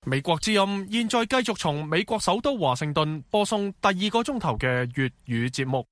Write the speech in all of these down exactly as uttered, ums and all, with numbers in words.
美國之音現在繼續從美國首都華盛頓播送第二個鐘頭嘅粵語節目。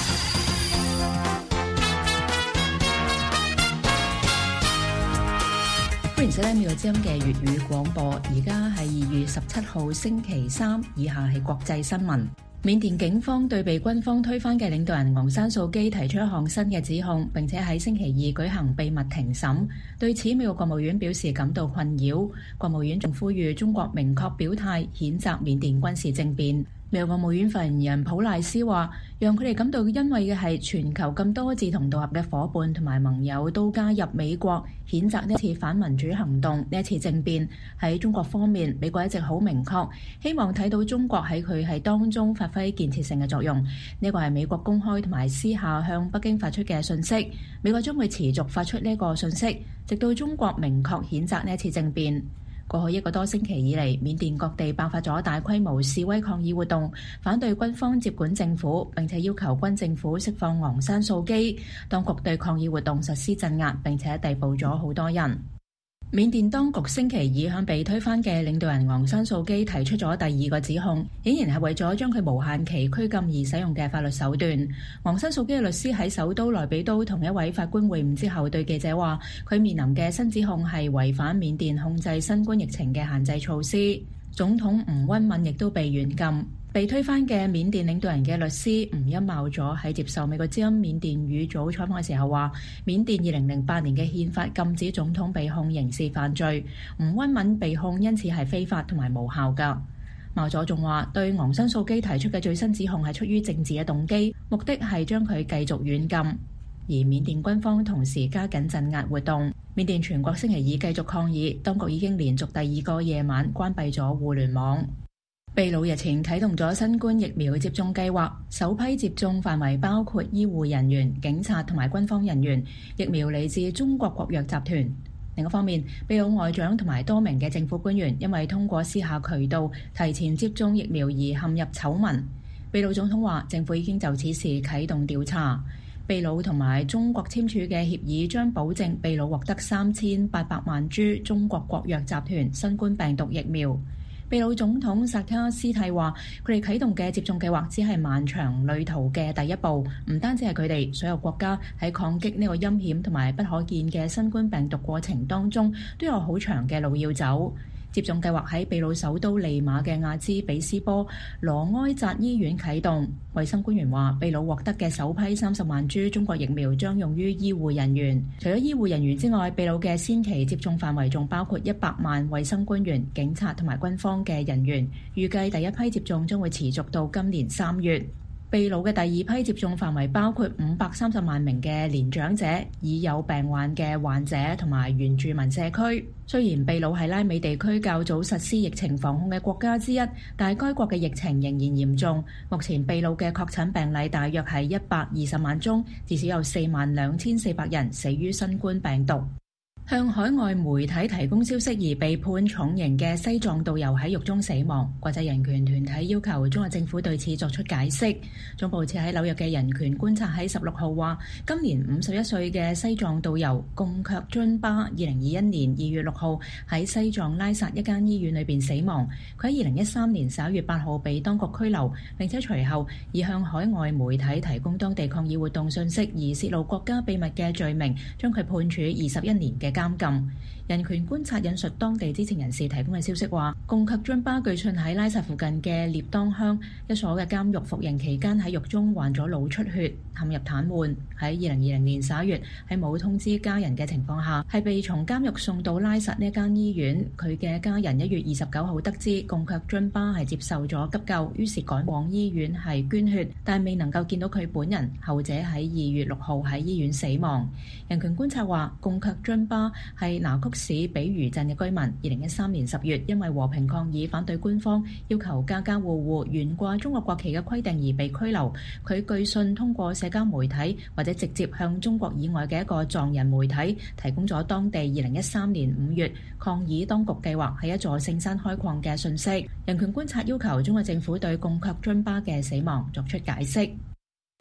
歡迎收聽美國之音嘅粵語廣播，而家係二月十七號星期三，以下係國際新聞。緬甸警方對被軍方推翻嘅領導人昂山素基提出一項新嘅指控，並且喺星期二舉行秘密庭審。對此，美國國務院表示感到困擾。國務院仲呼籲中國明確表態，譴責緬甸軍事政變。美國國務院發言人普賴斯話，讓佢哋感到欣慰嘅係全球咁多志同道合嘅夥伴同埋盟友都加入美國譴責呢一次反民主行動，呢一次政變。喺中國方面，美國一直好明確，希望睇到中國喺佢係當中發揮建設性嘅作用。呢個係美國公開同埋私下向北京發出嘅信息。美國將會持續發出呢個信息，直到中國明確譴責呢一次政變。過去一個多星期以嚟，緬甸各地爆發咗大規模示威抗議活動，反對軍方接管政府，並且要求軍政府釋放昂山素基。當局對抗議活動實施鎮壓，並且逮捕咗好多人。緬甸當局星期二向被推翻嘅領導人昂山素基提出咗第二個指控，顯然係為咗將佢無限期拘禁而使用嘅法律手段。昂山素基嘅律師喺首都內比都同一位法官會晤之後，對記者話：佢面臨嘅新指控係違反緬甸控制新冠疫情嘅限制措施。總統吳溫敏亦都被軟禁。被推翻嘅緬甸領導人嘅律師吳欽茂佐喺接受美國之音緬甸語組採訪嘅時候話，緬甸二零零八年嘅憲法禁止總統被控刑事犯罪，吳溫敏被控因此係非法同埋無效㗎。茂佐仲話，對昂山素基提出嘅最新指控係出於政治嘅動機，目的係將佢繼續軟禁。而緬甸軍方同時加緊鎮壓活動。緬甸全國星期二繼續抗議，當局已經連續第二個夜晚關閉咗互聯網。秘魯日前啟動咗新冠疫苗接種計劃，首批接種範圍包括醫護人員、警察同埋軍方人員。疫苗嚟自中國國藥集團。另一方面，秘魯外長同埋多名嘅政府官員因為通過私下渠道提前接種疫苗而陷入醜聞。秘魯總統話，政府已經就此事啟動調查。秘魯同埋中國簽署嘅協議將保證秘魯獲得三千八百萬株中國國藥集團新冠病毒疫苗。秘魯總統薩卡斯蒂話，佢哋啟動嘅接種計劃只係漫長旅途嘅第一步，唔單止係佢哋，所有國家喺抗擊呢個陰險同埋不可見嘅新冠病毒過程當中，都有好長嘅路要走。接種計劃喺秘魯首都利馬嘅亞茲比斯波羅埃扎醫院啟動。衛生官員話，秘魯獲得嘅首批三十萬株中國疫苗將用於醫護人員。除咗醫護人員之外，秘魯嘅先期接種範圍仲包括一百萬衛生官員、警察同埋軍方嘅人員。預計第一批接種將會持續到今年三月。秘魯嘅第二批接種範圍包括五百三十萬名嘅年長者、已有病患嘅患者同埋原住民社區。雖然秘魯係拉美地區較早實施疫情防控嘅國家之一，但係該國嘅疫情仍然嚴重。目前秘魯嘅確診病例大約係一百二十萬宗，至少有四萬兩千四百人死於新冠病毒。向海外媒體提供消息而被判重刑嘅西藏導遊喺獄中死亡，國際人權團體要求中國政府對此作出解釋。總部設喺紐約嘅人權觀察喺十六號話，今年五十一歲嘅西藏導遊貢卻津巴，二零二一年二月六號喺西藏拉薩一間醫院裏邊死亡。佢喺二零一三年十一月八號被當局拘留，並且隨後以向海外媒體提供當地抗議活動信息而泄露國家秘密嘅罪名，將佢判處二十一年嘅監禁。人權觀察引述當地知情人士提供嘅消息話，貢卻津巴據信喺拉薩附近嘅列當鄉一所嘅監獄服刑期間喺獄中患咗腦出血，陷入癱瘓。喺二零二零年十一月喺冇通知家人嘅情況下，係被從監獄送到拉薩呢間醫院。佢嘅家人一月二十九號得知貢卻津巴係接受咗急救，於是趕往醫院係捐血，但未能夠見到佢本人。後者喺二月六號喺醫院死亡。人權觀察話，貢卻津巴係拿曲市比魚鎮嘅居民，二零一三年十月因為和平抗議反對官方要求家家戶戶懸掛中國國旗嘅規定而被拘留。佢據信通過社交媒體或者直接向中國以外嘅一個藏人媒體提供咗當地二零一三年五月抗議當局計劃喺一座聖山開礦嘅信息。人權觀察要求中國政府對貢卻津巴嘅死亡作出解釋。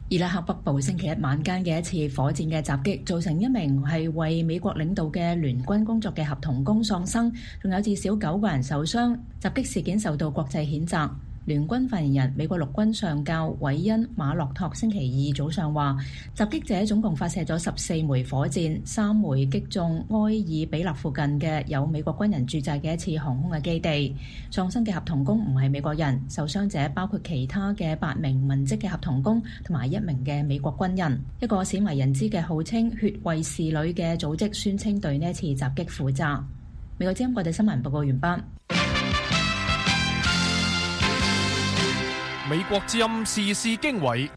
伊拉克北部星期一晚間嘅一次火箭嘅襲擊，造成一名係為美國領導嘅聯軍工作嘅合同工喪生，仲有至少九個人受傷。襲擊事件受到國際譴責。聯軍發言人美國陸軍上校韋恩馬洛托星期二早上話，襲擊者總共發射咗十四枚火箭，三枚擊中埃爾比勒附近嘅有美國軍人駐紮嘅一次航空嘅基地。喪生嘅合同工唔係美國人，受傷者包括其他嘅八名文職嘅合同工同埋一名嘅美國軍人。一個鮮為人知嘅號稱血衛士旅嘅組織宣稱對呢一次襲擊負責。美國之音國際新聞報告完畢。 美國之音時事經緯，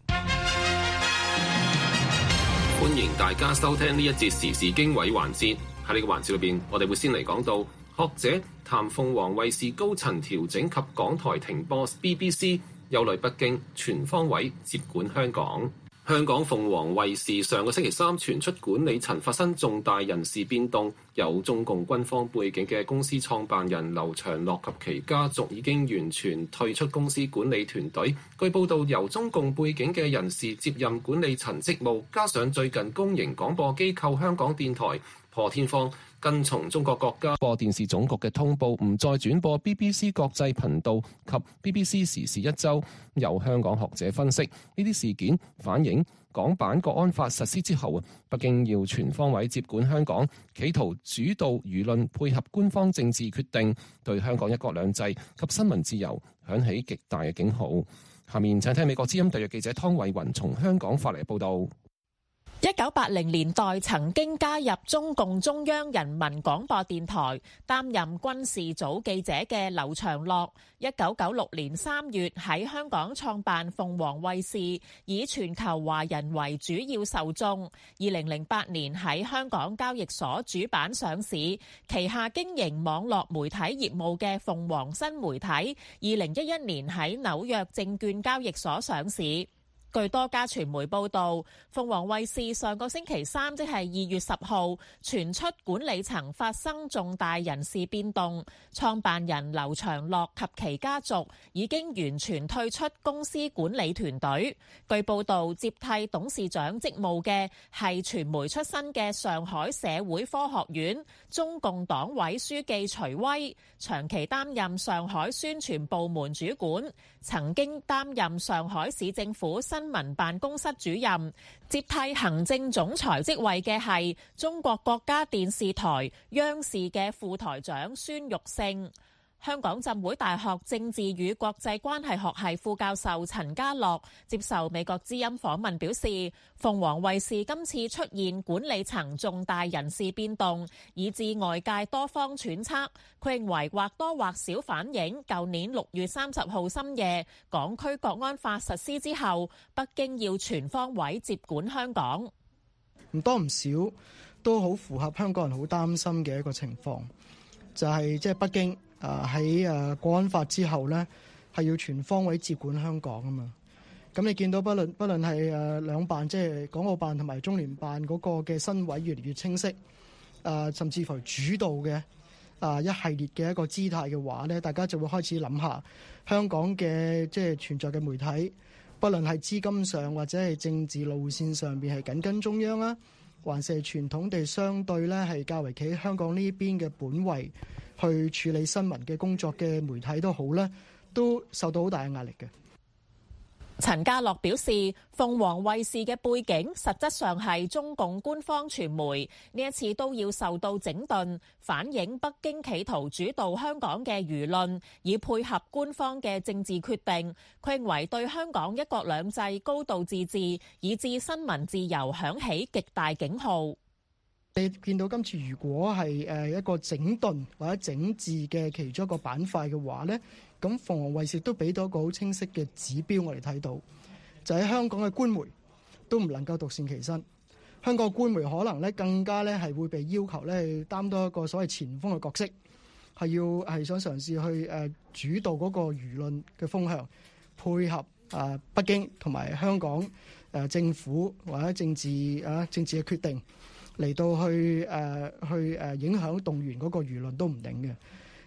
歡迎大家收聽呢一節時事經緯環節。喺呢個環節裏邊，我哋會先嚟講到學者談鳳凰衛視高層調整及港台停播 B B C， 憂慮北京全方位接管香港。香港鳳凰衛視上個星期三傳出管理層發生重大人事變動，有中共軍方背景嘅公司創辦人劉長樂及其家族已經完全退出公司管理團隊。據報道，由中共背景嘅人士接任管理層職務，加上最近公營廣播機構香港電台破天荒跟從中國國家播電視總局嘅通報，唔再轉播 B B C 國際頻道及 B B C 時事一周。由香港學者分析，呢啲事件反映港版國安法實施之後，北京要全方位接管香港，企圖主導輿論，配合官方政治決定，對香港一國兩制及新聞自由響起極大嘅警號。下面請聽美國之音特約記者湯慧雲從香港發嚟報道。 一九八零年代曾經加入中共中央人民廣播電台，擔任軍事組記者嘅劉長樂，一九九六年三月喺香港創辦鳳凰衛視，以全球華人為主要受眾。二零零八年喺香港交易所主板上市，旗下經營網絡媒體業務嘅鳳凰新媒體，二零一一年喺紐約證券交易所上市。據多家傳媒報道，鳳凰衛視上個星期三，即係二月十號，傳出管理層發生重大人事變動，創辦人劉長樂及其家族已經完全退出公司管理團隊。據報道，接替董事長職務嘅係傳媒出身嘅上海社會科學院中共黨委書記徐威，長期擔任上海宣傳部門主管，曾經擔任上海市政府新聞辦公室主任。接替行政總裁職位嘅係中國國家電視台央視嘅副台長孫玉勝。香港浸會大學政治與國際關係學系副教授陳家樂接受美國之音訪問表示，鳳凰衛視今次出現管理層重大人事變動，以致外界多方揣測。佢認為或多或少反映舊年六月三十號深夜港區國安法實施之後，北京要全方位接管香港。 唔多唔少都好符合香港人好擔心嘅一個情況，就係即係北京啊喺誒國安法之後呢，係要全方位接管香港啊嘛。咁你見到不論不論係誒兩辦，即係港澳辦同埋中聯辦嗰個嘅身位越嚟越清晰，啊甚至乎主導嘅啊一系列嘅一個姿態嘅話呢，大家就會開始諗下香港嘅即係存在嘅媒體，不論係資金上或者係政治路線上邊係緊跟中央啊，還是係傳統地相對呢係較為企喺香港呢邊嘅本位去處理新聞嘅工作嘅媒體都好呢，都受到好大嘅壓力嘅。 陳家樂表示，鳳凰衛視嘅背景實質上係中共官方傳媒，呢一次都要受到整頓，反映北京企圖主導香港嘅輿論，以配合官方嘅政治決定。佢認為對香港一國兩制、高度自治，以至新聞自由響起極大警號。 你見到今次如果係誒一個整頓或者整治嘅其中一個板塊嘅話呢，咁鳳凰衛視都俾到一個好清晰嘅指標，我哋睇到就喺香港嘅官媒都唔能夠獨善其身。香港官媒可能咧更加咧係會被要求咧去擔當一個所謂前鋒嘅角色，係要係想嘗試去誒主導嗰個輿論嘅風向，配合啊北京同埋香港誒政府或者政治啊政治嘅決定嚟到去誒去誒影響動員嗰個輿論都唔定嘅。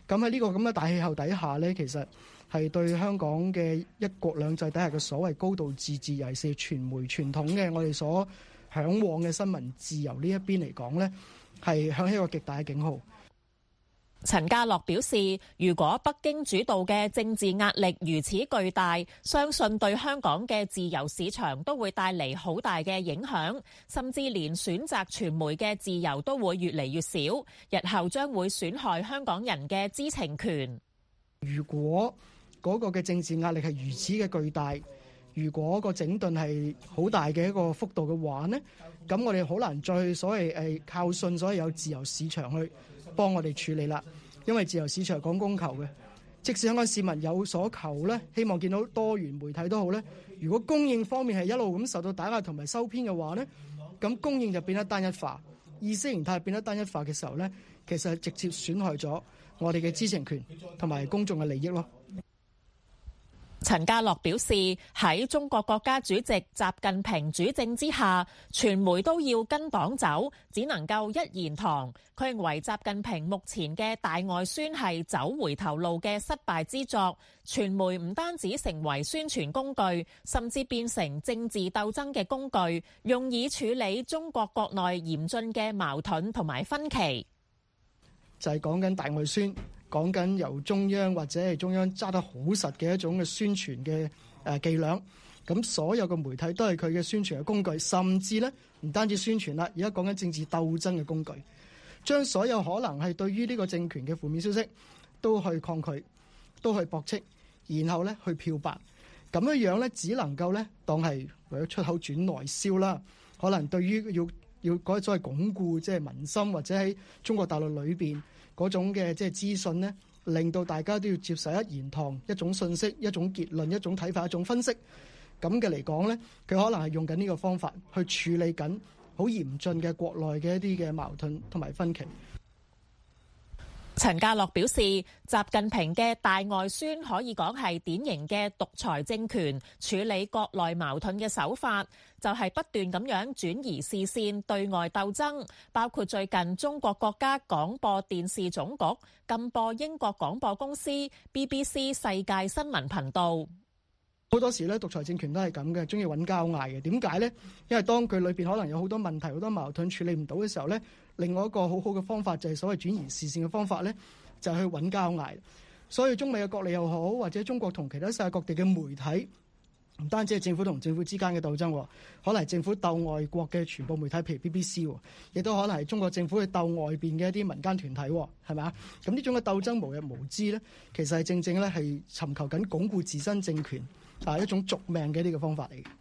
咁喺呢個咁嘅大氣候底下咧，其實係對香港嘅一國兩制底下嘅所謂高度自治，尤其是傳媒傳統嘅我哋所嚮往嘅新聞自由呢一邊嚟講咧，係響起一個極大嘅警號。 陳家樂表示，如果北京主導嘅政治壓力如此巨大，相信對香港嘅自由市場都會帶嚟好大嘅影響，甚至連選擇傳媒嘅自由都會越嚟越少，日後將會損害香港人嘅知情權。 如果嗰個嘅政治壓力係如此嘅巨大，如果個整頓係好大嘅一個幅度嘅話呢，咁我哋好難再去所謂誒靠信所謂有自由市場去幫我哋處理啦，因為自由市場講供求嘅，即使香港市民有所求咧，希望見到多元媒體都好咧。如果供應方面係一路咁受到打壓同埋收編嘅話咧，咁供應就變得單一化，意識形態變得單一化嘅時候咧，其實係直接損害咗我哋嘅知情權同埋公眾嘅利益咯。 陳家樂表示，喺中國國家主席習近平主政之下，傳媒都要跟黨走，只能夠一言堂。佢認為習近平目前嘅大外宣係走回頭路嘅失敗之作，傳媒唔單止成為宣傳工具，甚至變成政治鬥爭嘅工具，用以處理中國國內嚴峻嘅矛盾同埋分歧。 就係講緊大外宣。講緊由中央或者係中央揸得好實嘅一種嘅宣傳嘅誒伎倆，咁所有嘅媒體都係佢嘅宣傳嘅工具，甚至咧唔單止宣傳啦，而家講緊政治鬥爭嘅工具，將所有可能係對於呢個政權嘅負面消息都去抗拒，都去駁斥，然後咧去漂白，咁樣樣咧只能夠咧當係為咗出口轉內銷啦，可能對於要要嗰所謂鞏固即係民心或者喺中國大陸裏邊。嗰種嘅即係資訊呢，令到大家都要接受一言堂、一種信息、一種結論、一種睇法、一種分析。咁嘅嚟講呢，佢可能係用緊呢個方法去處理緊好嚴峻嘅國內嘅一啲嘅矛盾同埋分歧。 陳家樂表示，習近平嘅大外宣可以講係典型嘅獨裁政權處理國內矛盾嘅手法，就係不斷咁樣轉移視線對外鬥爭，包括最近中國國家廣播電視總局禁播英國廣播公司 B B C 世界新聞頻道。 好多時咧，獨裁政權都係咁嘅，中意揾交嗌嘅。點解呢？因為當佢裏邊可能有好多問題、好多矛盾處理唔到嘅時候呢，另外一個好好嘅方法就係所謂轉移視線嘅方法呢，就係去揾交嗌。所以中美嘅角力又好，或者中國同其他世界各地嘅媒體，唔單止係政府同政府之間嘅鬥爭，可能係政府鬥外國嘅傳播媒體，譬如 B B C， 亦都可能係中國政府去鬥外邊嘅一啲民間團體，係咪啊？咁呢種嘅鬥爭無日無之呢，其實係正正咧係尋求緊鞏固自身政權。係一種續命嘅呢個方法嚟嘅。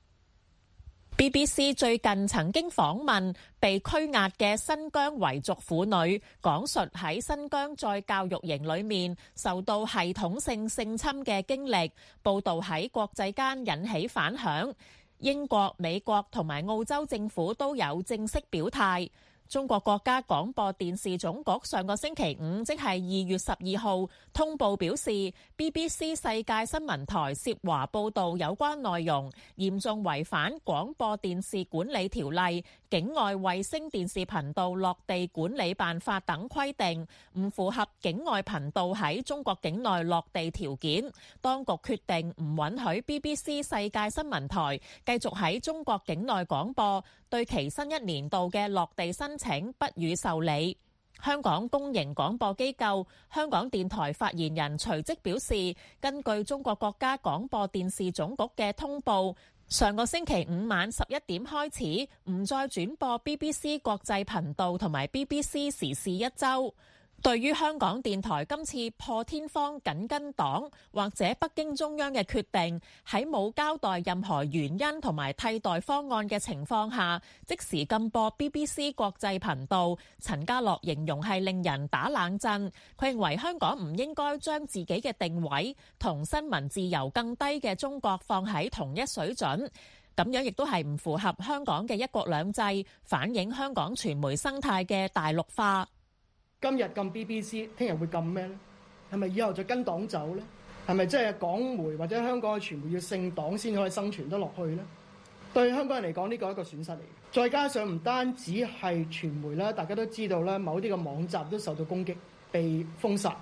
B B C 最近曾經訪問被拘押嘅新疆維族婦女，講述喺新疆再教育營裏面受到系統性性侵嘅經歷，報導喺國際間引起反響。英國、美國同埋澳洲政府都有正式表態。中國國家廣播電視總局上個星期五，即係二月十二號，通報表示 B B C 世界新聞台涉華報導有關內容，嚴重違反廣播電視管理條例、境外衛星電視頻道落地管理辦法等規定，唔符合境外頻道喺中國境內落地條件。當局決定唔允許 B B C 世界新聞台繼續喺中國境內廣播，對其新一年度嘅落地申請不予受理。香港公營廣播機構香港電台發言人隨即表示，根據中國國家廣播電視總局嘅通報，上個星期五晚十一點開始唔再轉播 B B C 國際頻道同埋 B B C 時事一周。對於香港電台今次破天荒緊跟黨或者北京中央嘅決定，喺冇交代任何原因同埋替代方案嘅情況下，即時禁播 B B C 國際頻道，陳家樂形容係令人打冷震。佢認為香港唔應該將自己嘅定位同新聞自由更低嘅中國放喺同一水準，咁樣亦都係唔符合香港嘅一國兩制，反映香港傳媒生態嘅大陸化。 今日禁 B B C， 聽日會禁咩咧？係咪以後就跟黨走咧？係咪即係港媒或者香港嘅傳媒要姓黨先可以生存得落去咧？對香港人嚟講，呢個係一個損失嚟嘅。再加上唔單止係傳媒啦，大家都知道啦，某啲嘅網站都受到攻擊、被封殺。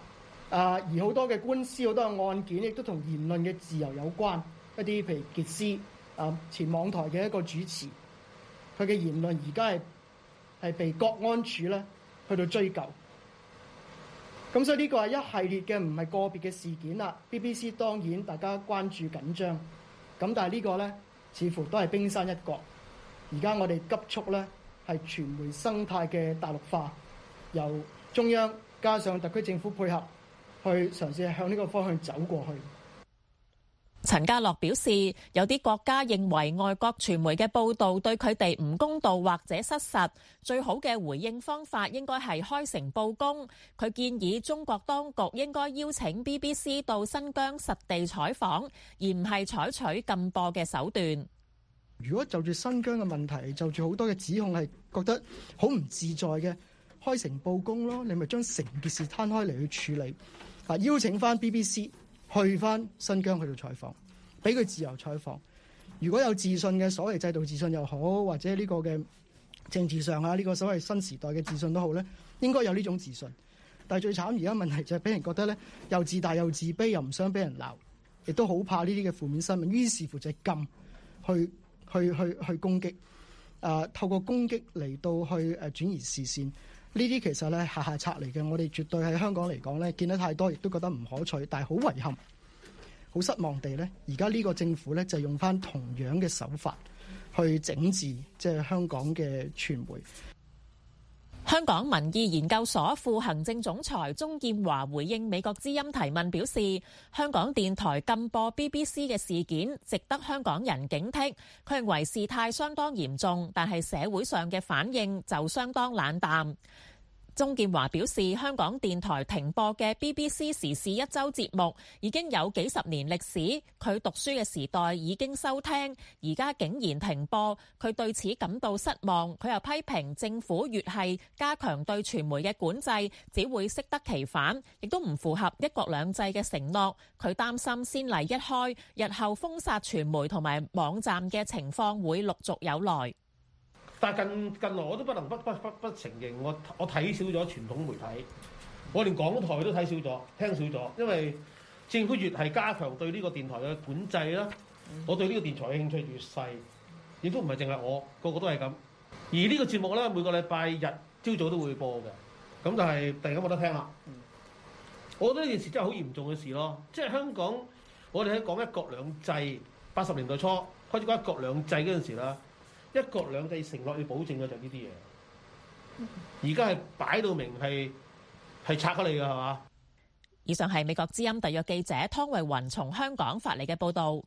啊，而好多嘅官司、好多嘅案件，亦都同言論嘅自由有關。一啲譬如傑斯啊，前網台嘅一個主持，佢嘅言論而家係係被國安處咧去到追究。咁所以呢個係一系列嘅，唔係個別嘅事件啦。B B C 當然大家關注緊張，咁但係呢個咧似乎都係冰山一角。而家我哋急速咧係傳媒生態嘅大陸化，由中央加上特區政府配合，去嘗試向呢個方向走過去。 陳家樂表示，有啲國家認為外國傳媒嘅報導對佢哋唔公道或者失實，最好嘅回應方法應該係開誠佈公。佢建議中國當局應該邀請 B B C 到新疆實地採訪，而唔係採取禁播嘅手段。 如果就住新疆嘅問題，就住好多嘅指控係覺得好唔自在嘅，開誠佈公咯，你咪將成件事攤開嚟去處理。啊，邀請翻 B B C。去翻新疆去到採訪，俾佢自由採訪。如果有自信嘅所謂制度自信又好，或者呢個嘅政治上啊，呢個所謂新時代嘅自信都好咧，應該有呢種自信。但係最慘而家問題就係俾人覺得咧，又自大又自卑，又唔想俾人鬧，亦都好怕呢啲嘅負面新聞。於是乎就係禁去去去去攻擊，啊透過攻擊嚟到去誒轉移視線。呢啲其實咧下下策嚟嘅，我哋絕對喺香港嚟講咧見得太多，亦都覺得唔可取。但係好遺憾、好失望地咧，而家呢個政府咧就用翻同樣嘅手法去整治即係香港嘅傳媒。 香港民意研究所副行政總裁鍾劍華回應美國之音提問表示，香港電台禁播 B B C 嘅事件值得香港人警惕。佢認為事態相當嚴重，但係社會上嘅反應就相當冷淡。鍾劍華表示，香港電台停播嘅 B B C 時事一周節目已經有幾十年歷史，佢讀書嘅時代已經收聽，而家竟然停播，佢對此感到失望。佢又批評政府越係加強對傳媒嘅管制，只會適得其反，亦都唔符合一國兩制嘅承諾。佢擔心先例一開，日後封殺傳媒同埋網站嘅情況會陸續有來。 但係近近來我都不能不不不不承認，我我睇少咗傳統媒體，我連港台都睇少咗，聽少咗，因為政府越係加強對呢個電台嘅管制啦，我對呢個電台嘅興趣越細，亦都唔係淨係我，個個都係咁。而呢個節目咧，每個禮拜日朝早都會播嘅，咁但係突然間冇得聽啦。我覺得呢件事真係好嚴重嘅事咯，即係香港我哋喺講一國兩制，八十年代初開始講一國兩制嗰陣時啦。一國兩制承諾要保證嘅就係呢啲嘢，而家係擺到明係係拆咗你嘅係嘛？ 以上係美國之音特約記者湯慧雲從香港發嚟嘅報導。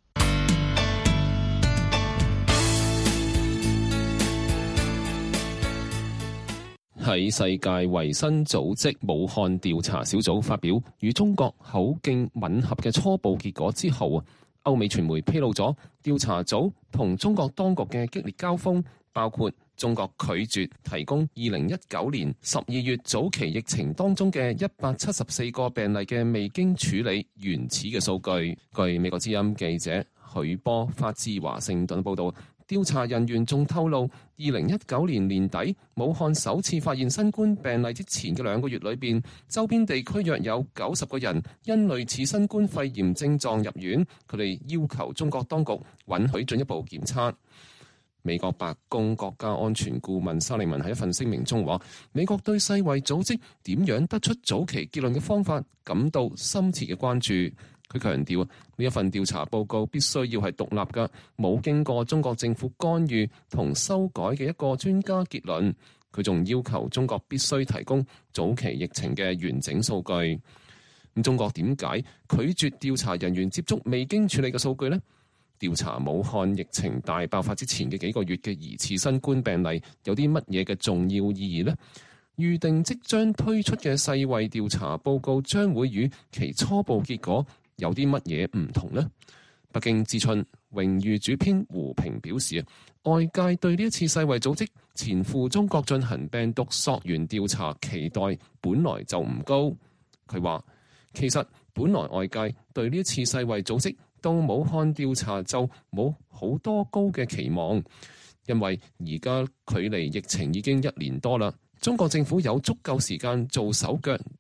喺世界衛生組織武漢調查小組發表與中國口徑吻合嘅初步結果之後啊，歐美傳媒披露咗調查組同中國當局嘅激烈交鋒，包括中國拒絕提供二零一九年十二月早期疫情當中嘅一百七十四個病例嘅未經處理原始嘅數據。據美國之音記者許波發自華盛頓報道，調查人員仲透露，二零一九年年底武漢首次發現新冠病例之前嘅兩個月裏邊，周邊地區約有九十個人因類似新冠肺炎症狀入院，佢哋要求中國當局允許進一步檢測。美國白宮國家安全顧問沙利文喺一份聲明中話，美國對世衛組織點樣得出早期結論嘅方法感到深切嘅關注。佢強調呢一份調查報告必須要係獨立嘅，冇經過中國政府干預同修改嘅一個專家結論。佢仲要求中國必須提供早期疫情嘅完整數據。咁中國點解拒絕調查人員接觸未經處理嘅數據呢？調查武漢疫情大爆發之前嘅幾個月嘅疑似新冠病例有啲乜嘢嘅重要意義呢？預定即將推出嘅世衛調查報告將會與其初步結果有啲乜嘢唔同呢？北京之春榮譽主編胡平表示，外界對呢一次世衛組織前赴中國進行病毒溯源調查期待本來就唔高。佢話，其實本來外界對呢一次世衛組織到武漢調查就冇好多高嘅期望，因為而家距離疫情已經一年多啦。中國政府有足夠時間做手腳，而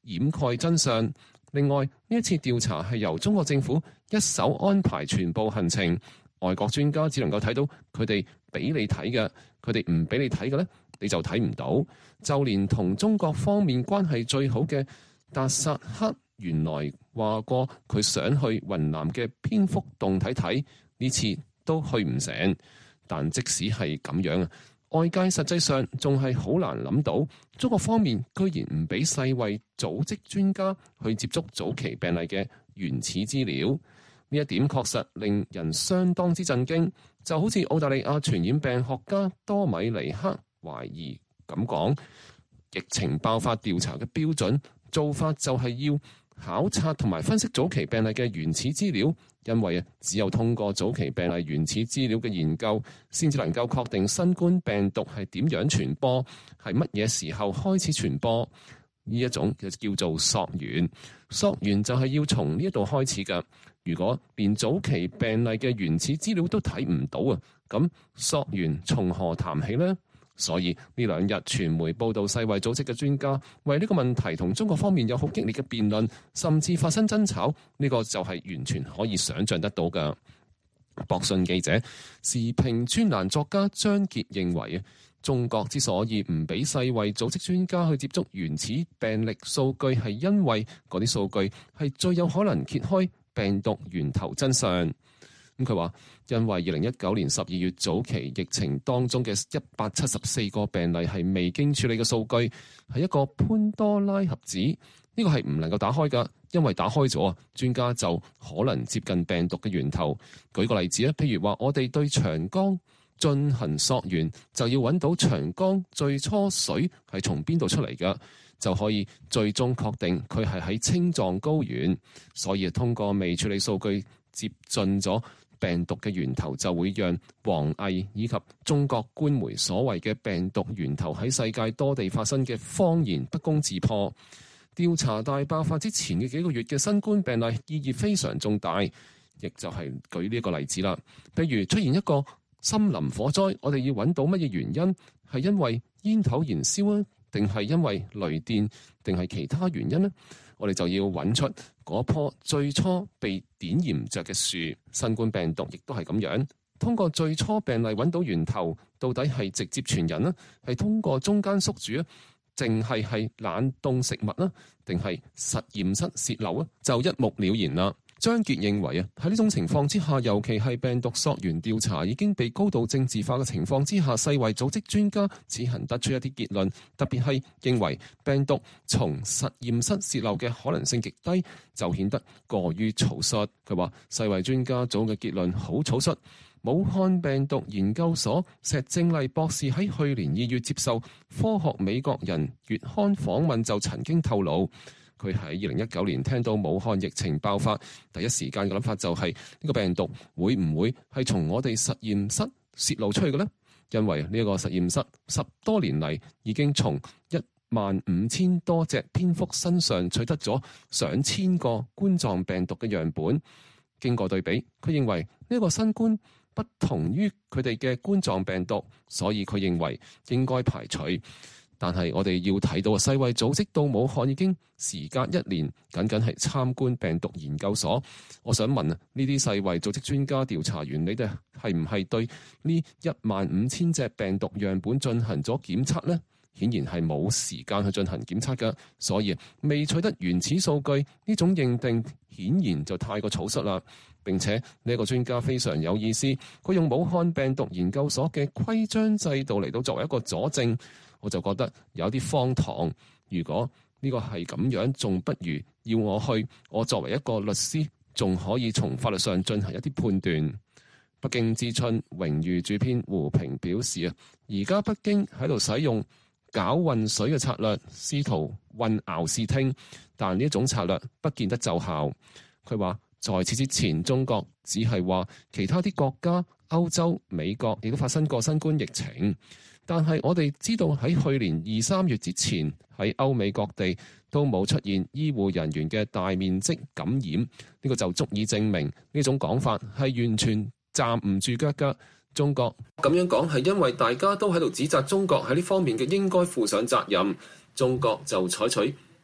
掩蓋真相。另外，呢一次調查係由中國政府一手安排全部行程，外國專家只能夠睇到佢哋俾你睇嘅，佢哋唔俾你睇嘅呢，你就睇唔到。就連同中國方面關係最好嘅達薩克，原來話過佢想去雲南嘅蝙蝠洞睇睇，呢次都去唔成。但即使係咁樣啊，外界實際上仲係好難諗到，中國方面居然唔俾世衛組織專家去接觸早期病例嘅原始資料。呢一點確實令人相當之震驚。就好似澳大利亞傳染病學家多米尼克懷疑咁講，疫情爆發調查嘅標準做法就係要考察同埋分析早期病例嘅原始資料，因為只有通過早期病例原始資料嘅研究，先至能夠確定新冠病毒係點樣傳播，係乜嘢時候開始傳播。呢一種就叫做溯源，溯源就係要從呢一度開始㗎。如果連早期病例嘅原始資料都睇唔到啊，咁溯源從何談起呢？所以呢兩日傳媒報道世衛組織嘅專家為呢個問題同中國方面有好激烈嘅辯論，甚至發生爭吵，呢個就係完全可以想像得到㗎。博訊記者、時評專欄作家張傑認為啊，中國之所以唔俾世衛組織專家去接觸原始病例數據，係因為嗰啲數據係最有可能揭開病毒源頭真相。咁佢話，因為二零一九年十二月早期疫情當中嘅一百七十四個病例係未經處理嘅數據，係一個潘多拉盒子，呢、這個係唔能夠打開㗎，因為打開咗，專家就可能接近病毒嘅源頭。舉個例子啊，譬如話我哋對長江進行溯源，就要揾到長江最初水係從邊度出嚟㗎，就可以最終確定佢係喺青藏高原。所以通過未處理數據接近咗病毒嘅源頭，就會讓王毅以及中國官媒所謂嘅病毒源頭喺世界多地發生嘅謊言不攻自破。調查大爆發之前嘅幾個月嘅新冠病例意義非常重大，亦就係舉呢一個例子啦。譬如出現一個森林火災，我哋要揾到乜嘢原因？係因為煙頭燃燒啊，定係因為雷電，定係其他原因呢？我哋就要揾出嗰棵最初被點燃着嘅樹。新冠病毒亦都係咁樣，通過最初病例揾到源頭，到底係直接傳人呢？係通過中間宿主啊，淨係係冷凍食物啦，定係實驗室洩漏啊？就一目了然啦。張傑認為啊，喺呢種情況之下，尤其係病毒溯源調查已經被高度政治化嘅情況之下，世衛組織專家只行得出一啲結論，特別係認為病毒從實驗室洩漏嘅可能性極低，就顯得過於草率。佢話世衛專家組嘅結論好草率。武漢病毒研究所石正麗博士喺去年二月接受《科學美國人》月刊訪問就曾經透露，佢喺二零一九年聽到武漢疫情爆發，第一時間嘅諗法就係呢個病毒會唔會係從我哋實驗室泄露出去嘅呢？因為呢一個實驗室十多年嚟已經從一萬五千多隻蝙蝠身上取得咗上千個冠狀病毒嘅樣本，經過對比，佢認為呢個新冠不同於佢哋嘅冠狀病毒，所以佢認為應該排除。但係我哋要睇到世衛組織到武漢已經時隔一年，僅僅係參觀病毒研究所。我想問啊，呢啲世衛組織專家調查員，你哋係唔係對呢一萬五千隻病毒樣本進行咗檢測呢？顯然係冇時間去進行檢測㗎，所以未取得原始數據，呢種認定顯然就太過草率啦。並且呢個專家非常有意思，佢用武漢病毒研究所嘅規章制度嚟到作為一個佐證，我就覺得有啲荒唐。如果呢個係咁樣，仲不如要我去，我作為一個律師，仲可以從法律上進行一啲判斷。北京之春榮譽主編胡平表示啊，而家北京喺度使用搞混水嘅策略，試圖混淆視聽，但呢一種策略不見得奏效。佢話在此之前，中國只係話其他啲國家、歐洲、美國亦都發生過新冠疫情，但係我哋知道喺去年二三月之前，喺歐美各地都冇出現醫護人員嘅大面積感染，呢、這個就足以證明呢種講法係完全站唔住腳㗎。中國咁樣講係因為大家都喺度指責中國喺呢方面嘅應該負上責任，中國就採取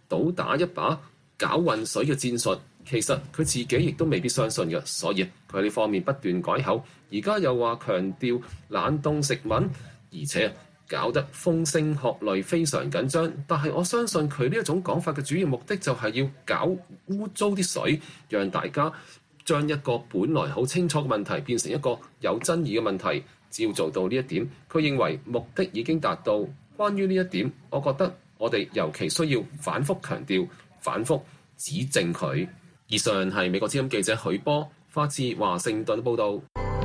倒打一把搞混水嘅戰術，其實佢自己亦都未必相信嘅，所以佢喺呢方面不斷改口。而家又話強調冷凍食品，而且搞得風聲鶴唳，非常緊張。但係我相信佢呢一種講法嘅主要目的就係要搞污糟啲水，讓大家將一個本來好清楚嘅問題變成一個有爭議嘅問題。只要做到呢一點，佢認為目的已經達到。關於呢一點，我覺得我哋尤其需要反覆強調、反覆指正佢。以上係美國之音記者許波發自華盛頓報導。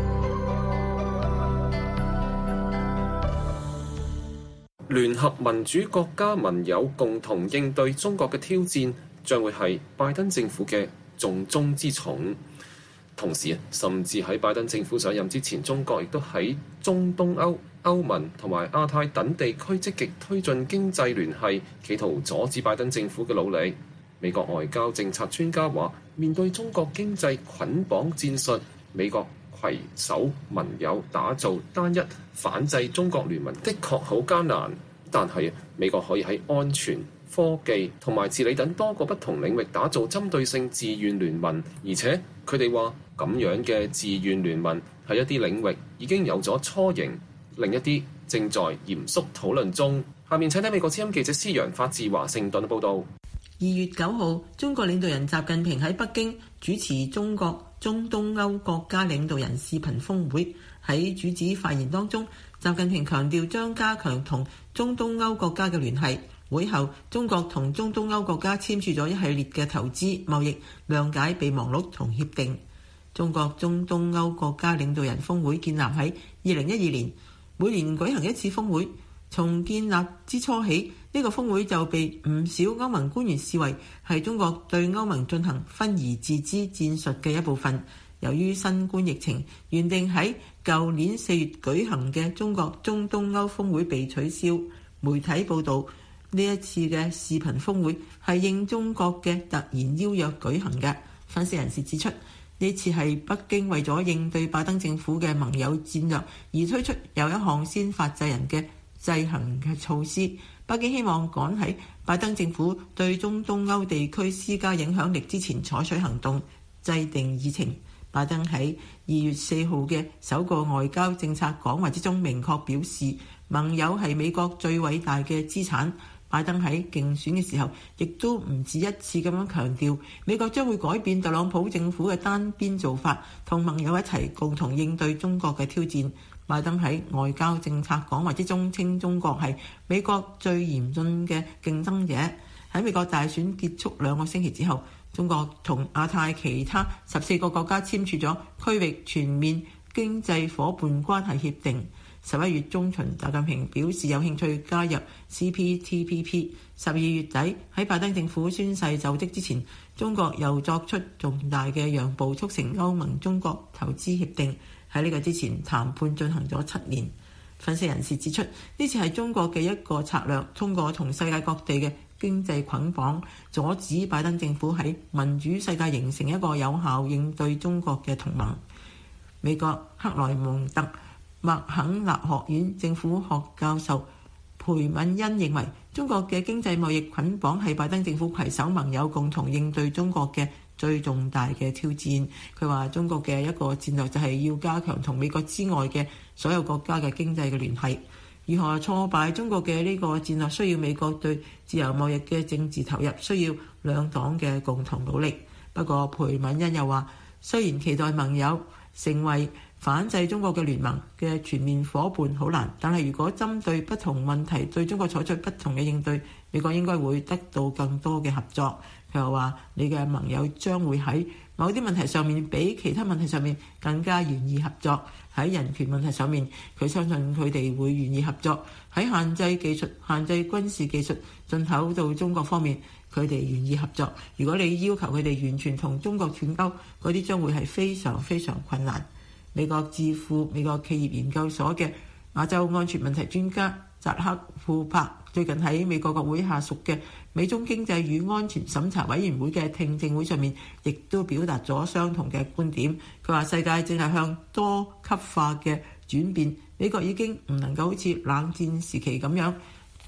聯合民主國家盟友共同應對中國嘅挑戰，將會係拜登政府嘅重中之重。同時，甚至喺拜登政府上任之前，中國亦都喺中東歐、歐盟同埋亞太等地區積極推進經濟聯繫，企圖阻止拜登政府嘅努力。美國外交政策專家話，面對中國經濟捆綁戰術，美國攜手盟友打造單一反制中國聯盟的確好艱難，但係美國可以喺安全、科技同埋治理等多個不同領域打造針對性自願聯盟，而且佢哋話咁樣嘅自願聯盟喺一啲領域已經有咗雛形，另一啲正在嚴肅討論中。下面請睇美國之音記者施陽發自華盛頓報導。 二月九號，中國領導人習近平喺北京主持中國中東歐國家領導人視頻峰會。喺主旨發言當中，習近平強調將加強同中東歐國家嘅聯繫。會後，中國同中東歐國家簽署咗一系列嘅投資、貿易、諒解備忘錄同協定。中國中東歐國家領導人峰會建立喺二零一二年，每年舉行一次峰會。從建立之初起，呢個峰會就被唔少歐盟官員視為係中國對歐盟進行分而治之戰術嘅一部分。由於新冠疫情，原定喺舊年四月舉行嘅中國中東歐峰會被取消。媒體報導，呢一次嘅視頻峰會係應中國嘅突然邀約舉行嘅。分析人士指出，呢次係北京為咗應對拜登政府嘅盟友戰略而推出有一項先發制人嘅制衡嘅措施。北京希望趕喺拜登政府對中東歐地區施加影響力之前採取行動，制定議程。拜登喺二月四號嘅首個外交政策講話之中明確表示，盟友係美國最偉大嘅資產。拜登喺競選嘅時候，亦都唔止一次咁樣強調，美國將會改變特朗普政府嘅單邊做法，同盟友一齊共同應對中國嘅挑戰。拜登喺外交政策講話之中稱中國係美國最嚴峻嘅競爭者。喺美國大選結束兩個星期之後，中國同亞太其他十四個國家簽署咗區域全面經濟夥伴關係協定。十一月中旬，習近平表示有興趣加入 C P T P P。十二月底喺拜登政府宣誓就職之前，中國又作出重大嘅讓步，促成歐盟中國投資協定。喺呢個之前，談判進行咗七年。分析人士指出，呢次係中國嘅一個策略，通過同世界各地嘅經濟捆綁，阻止拜登政府喺民主世界形成一個有效應對中國嘅同盟。美國克萊蒙特麥肯納學院政府學教授裴敏恩認為，中國嘅經濟貿易捆綁係拜登政府攜手盟友共同應對中國嘅最重大嘅挑戰。佢話中國嘅一個戰略就係要加強同美國之外嘅所有國家嘅經濟嘅聯繫。如何挫敗中國嘅呢個戰略，需要美國對自由貿易嘅政治投入，需要兩黨嘅共同努力。不過裴敏恩又話，雖然期待盟友成為反制中國嘅聯盟嘅全面夥伴好難，但係如果針對不同問題對中國採取不同嘅應對，美國應該會得到更多嘅合作。佢又話，你嘅盟友將會喺某啲問題上面比其他問題上面更加願意合作。喺人權問題上面，佢相信佢哋會願意合作。喺限制技術、限制軍事技術進口到中國方面，佢哋願意合作。如果你要求佢哋完全同中國斷交，嗰啲將會係非常非常困難。美國智庫美國企業研究所嘅亞洲安全問題專家扎克庫珀最近喺美國國會下屬嘅美中經濟與安全審查委員會嘅聽證會上面，亦都表達咗相同嘅觀點。佢話世界正係向多級化嘅轉變，美國已經唔能夠好似冷戰時期咁樣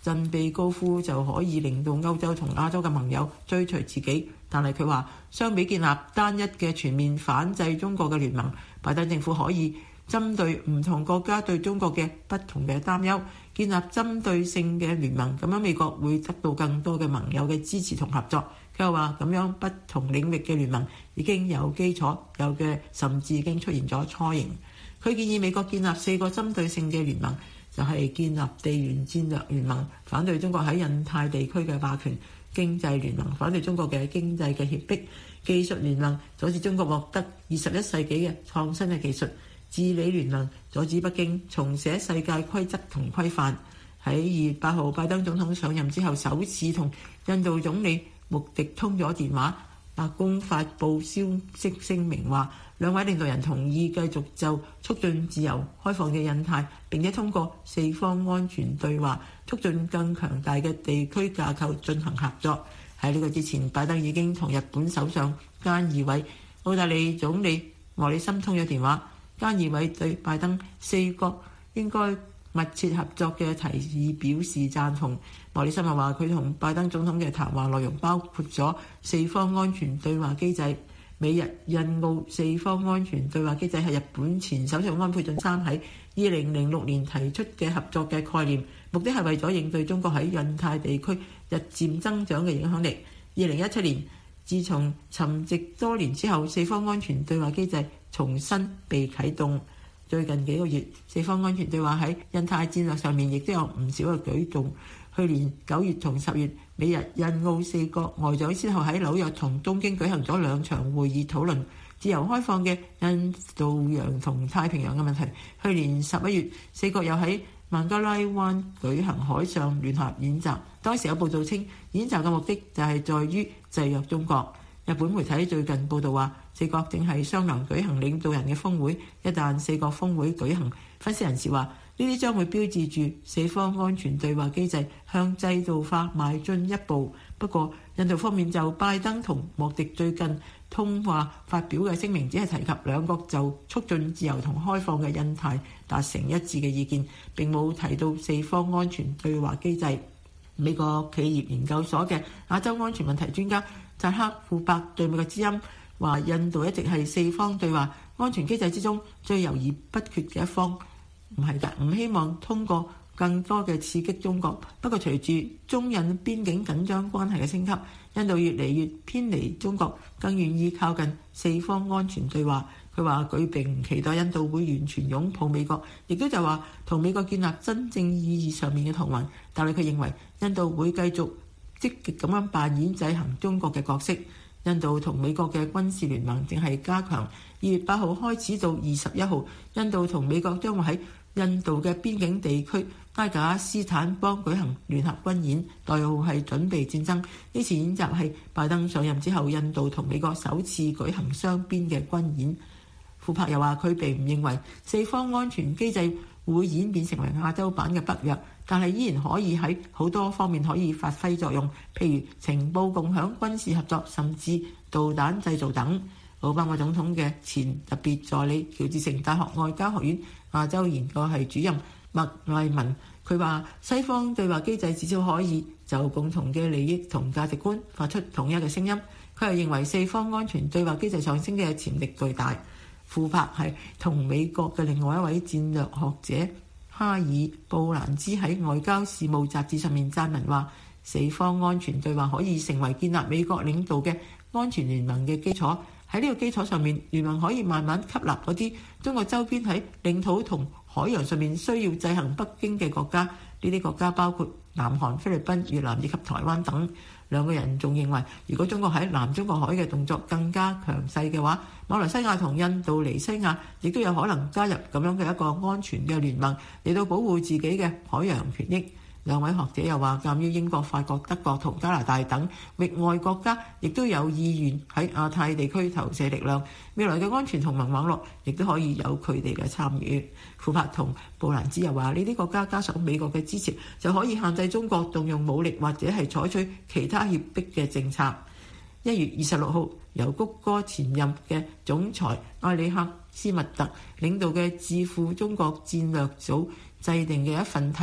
振臂高呼就可以令到歐洲同亞洲嘅盟友追隨自己。但係佢話，相比建立單一嘅全面反制中國嘅聯盟，拜登政府可以針對唔同國家對中國嘅不同嘅擔憂，建立針對性嘅聯盟，咁樣美國會得到更多嘅盟友嘅支持同合作。佢又話，咁樣不同領域嘅聯盟已經有基礎，有嘅甚至已經出現咗雛形。佢建議美國建立四個針對性嘅聯盟，就係建立地緣戰略聯盟，反對中國喺印太地區嘅霸權；經濟聯盟，反對中國嘅經濟嘅脅迫；技術聯盟，阻止中國獲得二十一世紀嘅創新嘅技術；治理聯盟，阻止北京重寫世界規則同規範。喺二月八號，拜登總統上任之後，首次同印度總理穆迪通咗電話。白宮發布消息聲明話，兩位領導人同意繼續就促進自由開放嘅印太，並且通過四方安全對話，促進更強大嘅地區架構進行合作。喺呢個之前，拜登已經同日本首相菅義偉、澳大利亞總理莫里森通咗電話。菅義偉對拜登四國應該密切合作嘅提議表示贊同。莫里森又話，佢同拜登總統嘅談話內容包括咗四方安全對話機制。美日印澳四方安全對話機制係日本前首相安倍晉三喺二零零六年提出嘅合作嘅概念，目的係為咗應對中國喺印太地區日漸增長嘅影響力。二零一七年，自從沉寂多年之後，四方安全對話機制重新被啟動。最近幾個月，四方安全對話喺印太戰略上面亦都有唔少嘅舉動。去年九月同十月，美日印澳四國外長先後喺紐約同東京舉行咗兩場會議，討論自由開放嘅印度洋同太平洋嘅問題。去年十一月，四國又喺孟加拉灣舉行海上聯合演習，當時有報道稱，演習嘅目的就係在於制約中國。日本媒體最近報道話，四國正係商量舉行領導人嘅峰會，一旦四國峰會舉行，分析人士話，呢啲將會標誌住四方安全對話機制向制度化邁進一步。不過，印度方面就拜登同莫迪最近通話發表嘅聲明，只係提及兩國就促進自由同開放嘅印太達成一致嘅意見，並冇提到四方安全對話機制。美國企業研究所嘅亞洲安全問題專家扎克庫伯對美國之音話，印度一直係四方對話安全機制之中最猶豫不決嘅一方。唔係㗎，唔希望通過更多嘅刺激中國。不過隨住中印邊境緊張關係嘅升級，印度越嚟越偏離中國，更願意靠近四方安全對話。佢話佢並唔期待印度會完全擁抱美國，亦都就話同美國建立真正意義上面嘅同盟。但係佢認為印度會繼續積極咁樣扮演制衡中國嘅角色。印度同美國嘅軍事聯盟正係加強。二月八號開始到二十一號，印度同美國將會喺印度嘅邊境地區拉賈斯坦邦舉行聯合軍演，代號係準備戰爭。呢次演習係拜登上任之後，印度同美國首次舉行雙邊嘅軍演。庫珀又話，佢並唔認為四方安全機制會演變成為亞洲版嘅北約，但係依然可以喺好多方面可以發揮作用，譬如情報共享、軍事合作，甚至導彈製造等。奧巴馬總統嘅前特別助理、喬治城大學外交學院亞洲研究系主任麥艾文，佢話西方對話機制至少可以就共同嘅利益同價值觀發出統一嘅聲音。佢又認為四方安全對話機制上升嘅潛力巨大。庫珀係同美國嘅另外一位戰略學者哈爾布蘭茲喺外交事務雜誌上面撰文話，四方安全對話可以成為建立美國領導嘅安全聯盟嘅基礎。喺呢個基礎上面，聯盟可以慢慢吸納嗰啲中國周邊喺領土同海洋上面需要制衡北京嘅國家。呢啲國家包括南韓、菲律賓、越南以及台灣等。兩個人仲認為，如果中國喺南中國海嘅動作更加強勢嘅話，馬來西亞同印度尼西亞亦都有可能加入咁樣嘅一個安全嘅聯盟，嚟到保護自己嘅海洋權益。兩位學者又話，鑑於英國、法國、德國同加拿大等域外國家亦都有意願喺亞太地區投射力量，未來嘅安全同盟網絡亦都可以有佢哋嘅參與。庫珀同布蘭茲又話，呢啲國家加上美國嘅支持，就可以限制中國動用武力或者係採取其他脅迫嘅政策。一月二十六號，由谷歌前任嘅總裁埃里克斯密特領導嘅智庫中國戰略組制定嘅一份題為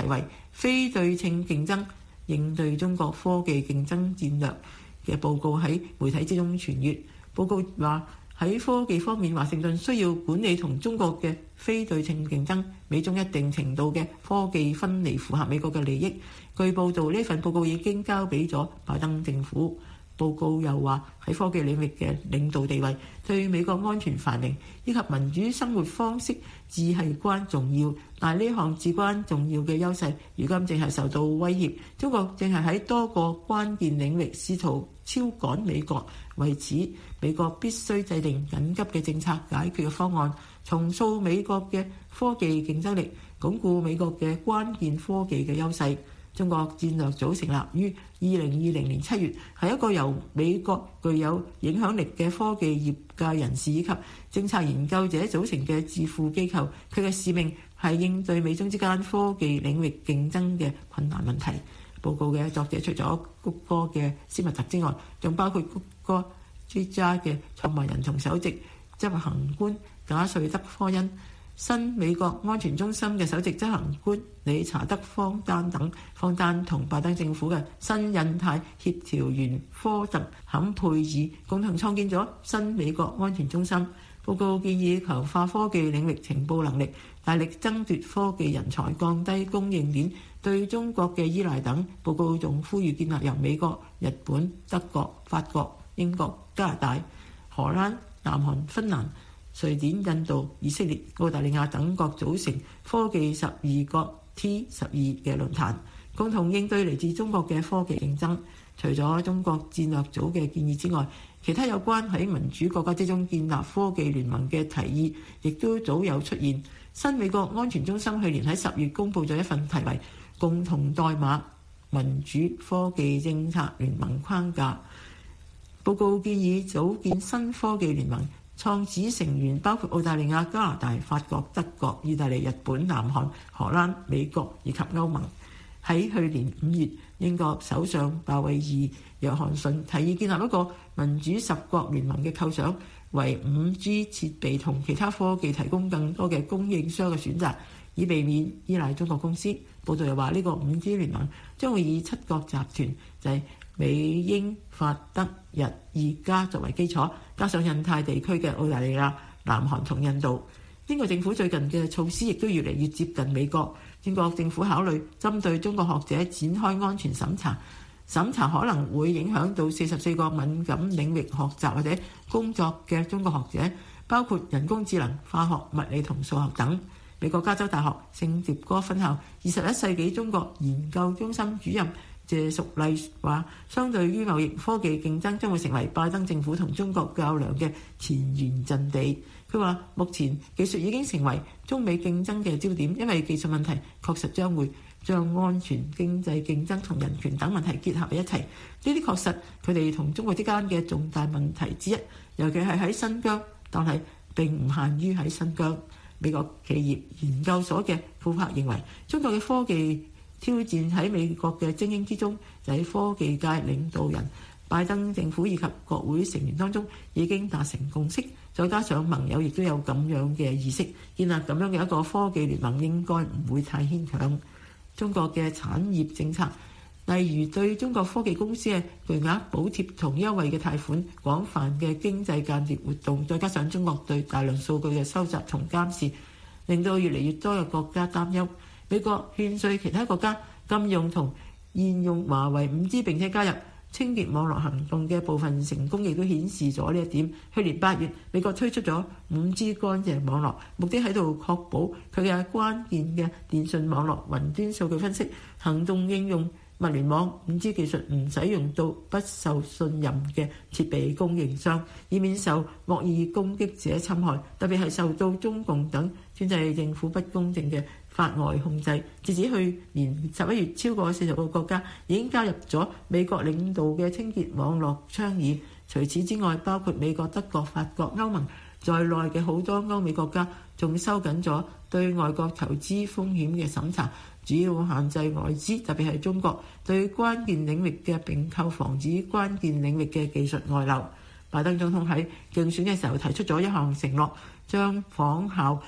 非對稱競爭應對中國科技競爭戰略嘅報告喺媒體之中傳閱。報告話喺科技方面，華盛頓需要管理同中國嘅非對稱競爭，美中一定程度嘅科技分離符合美國嘅利益。據報道，呢份報告已經交俾咗拜登政府。報告又話喺科技領域嘅領導地位對美國安全繁榮以及民主生活方式至係關重要，但係呢項至關重要嘅優勢如今正係受到威脅。中國正係喺多個關鍵領域試圖超趕美國，為此美國必須制定緊急嘅政策解決嘅方案，重塑美國嘅科技競爭力，鞏固美國嘅關鍵科技嘅優勢。中國戰略組成立於二零二零年七月，係一個由美國具有影響力嘅科技業界人士以及政策研究者組成嘅智庫機構。佢嘅使命係應對美中之間科技領域競爭嘅困難問題。報告嘅作者除咗谷歌嘅施密特之外，仲包括谷歌 Zeta 嘅創辦人同首席執行官賈瑞德科恩、新美國安全中心嘅首席執行官理查德方丹等。方丹同拜登政府嘅新印太協調員科特坎佩爾共同創建咗新美國安全中心。報告建議強化科技領域情報能力，大力爭奪科技人才，降低供應鏈對中國嘅依賴等。報告仲呼籲建立由美國、日本、德國、法國、英國、加拿大、荷蘭、南韓、芬蘭、瑞典、印度、以色列、澳大利亞等國組成科技十二國 T 十二嘅論壇，共同應對嚟自中國嘅科技競爭。除咗中國戰略組嘅建議之外，其他有關喺民主國家之中建立科技聯盟嘅提議亦都早有出現。新美國安全中心去年喺十月公佈咗一份題為《共同代碼民主科技政策聯盟框架》。報告建議組建新科技聯盟，創始成員包括澳大利亞、加拿大、法國、德國、意大利、日本、南韓、荷蘭、美國以及歐盟。喺去年五月，英國首相鮑威爾約翰遜提議建立一個民主十國聯盟嘅構想，為五 G 設備同其他科技提供更多嘅供應商嘅選擇，以避免依賴中國公司。報道又話呢個五 G 聯盟將會以七國集團，就係美英法德日意加作為基礎，加上印太地區嘅澳大利亞、南韓同印度。英國政府最近嘅措施亦都越嚟越接近美國。英國政府考慮針對中國學者展開安全審查，審查可能會影響到四十四個敏感領域學習或者工作嘅中國學者，包括人工智能、化學、物理同數學等。美國加州大學聖迭戈分校二十一世紀中國研究中心主任謝淑麗話，相對於貿易科技競爭，將會成為拜登政府同中國較量嘅前沿陣地。佢話目前技術已經成為中美競爭嘅焦點，因為技術問題確實將會將安全、經濟競爭同人權等問題結合喺一齊。呢啲確實佢哋同中國之間嘅重大問題之一，尤其係喺新疆，但係並唔限於喺新疆。美國企業研究所嘅庫珀認為，中國嘅科技挑戰喺美國嘅精英之中，就喺科技界領導人拜登政府以及國會成員當中已經達成共識，再加上盟友亦都有咁樣嘅意識，建立咁樣嘅一個科技聯盟應該唔會太牽強。中國嘅產業政策，例如對中國科技公司嘅巨額補貼同優惠嘅貸款、廣泛嘅經濟間諜活動，再加上中國對大量數據嘅收集同監視，令到越嚟越多嘅國家擔憂。美國勸說其他國家禁用同現用華為五 G， 並且加入清潔網絡行動嘅部分成功，亦都顯示咗呢一點。去年八月，美國推出咗五 G 乾淨網絡，目的喺度確保佢嘅關鍵嘅電信網絡、雲端數據分析、行動應用、物聯網、五 G 技術唔使用到不受信任嘅設備供應商，以免受惡意攻擊者侵害，特別係受到中共等專制政府不公正嘅法外控制。截止去年十一月，超過四十個國家已經加入咗美國領導嘅清潔網絡倡議。除此之外，包括美國、德國、法國、歐盟在內嘅好多歐美國家仲收緊咗對外國投資風險嘅審查，主要限制外資，特別係中國對關鍵領域嘅併購，防止關鍵領域嘅技術外流。拜登總統喺競選嘅時候提出咗一項承諾，將仿效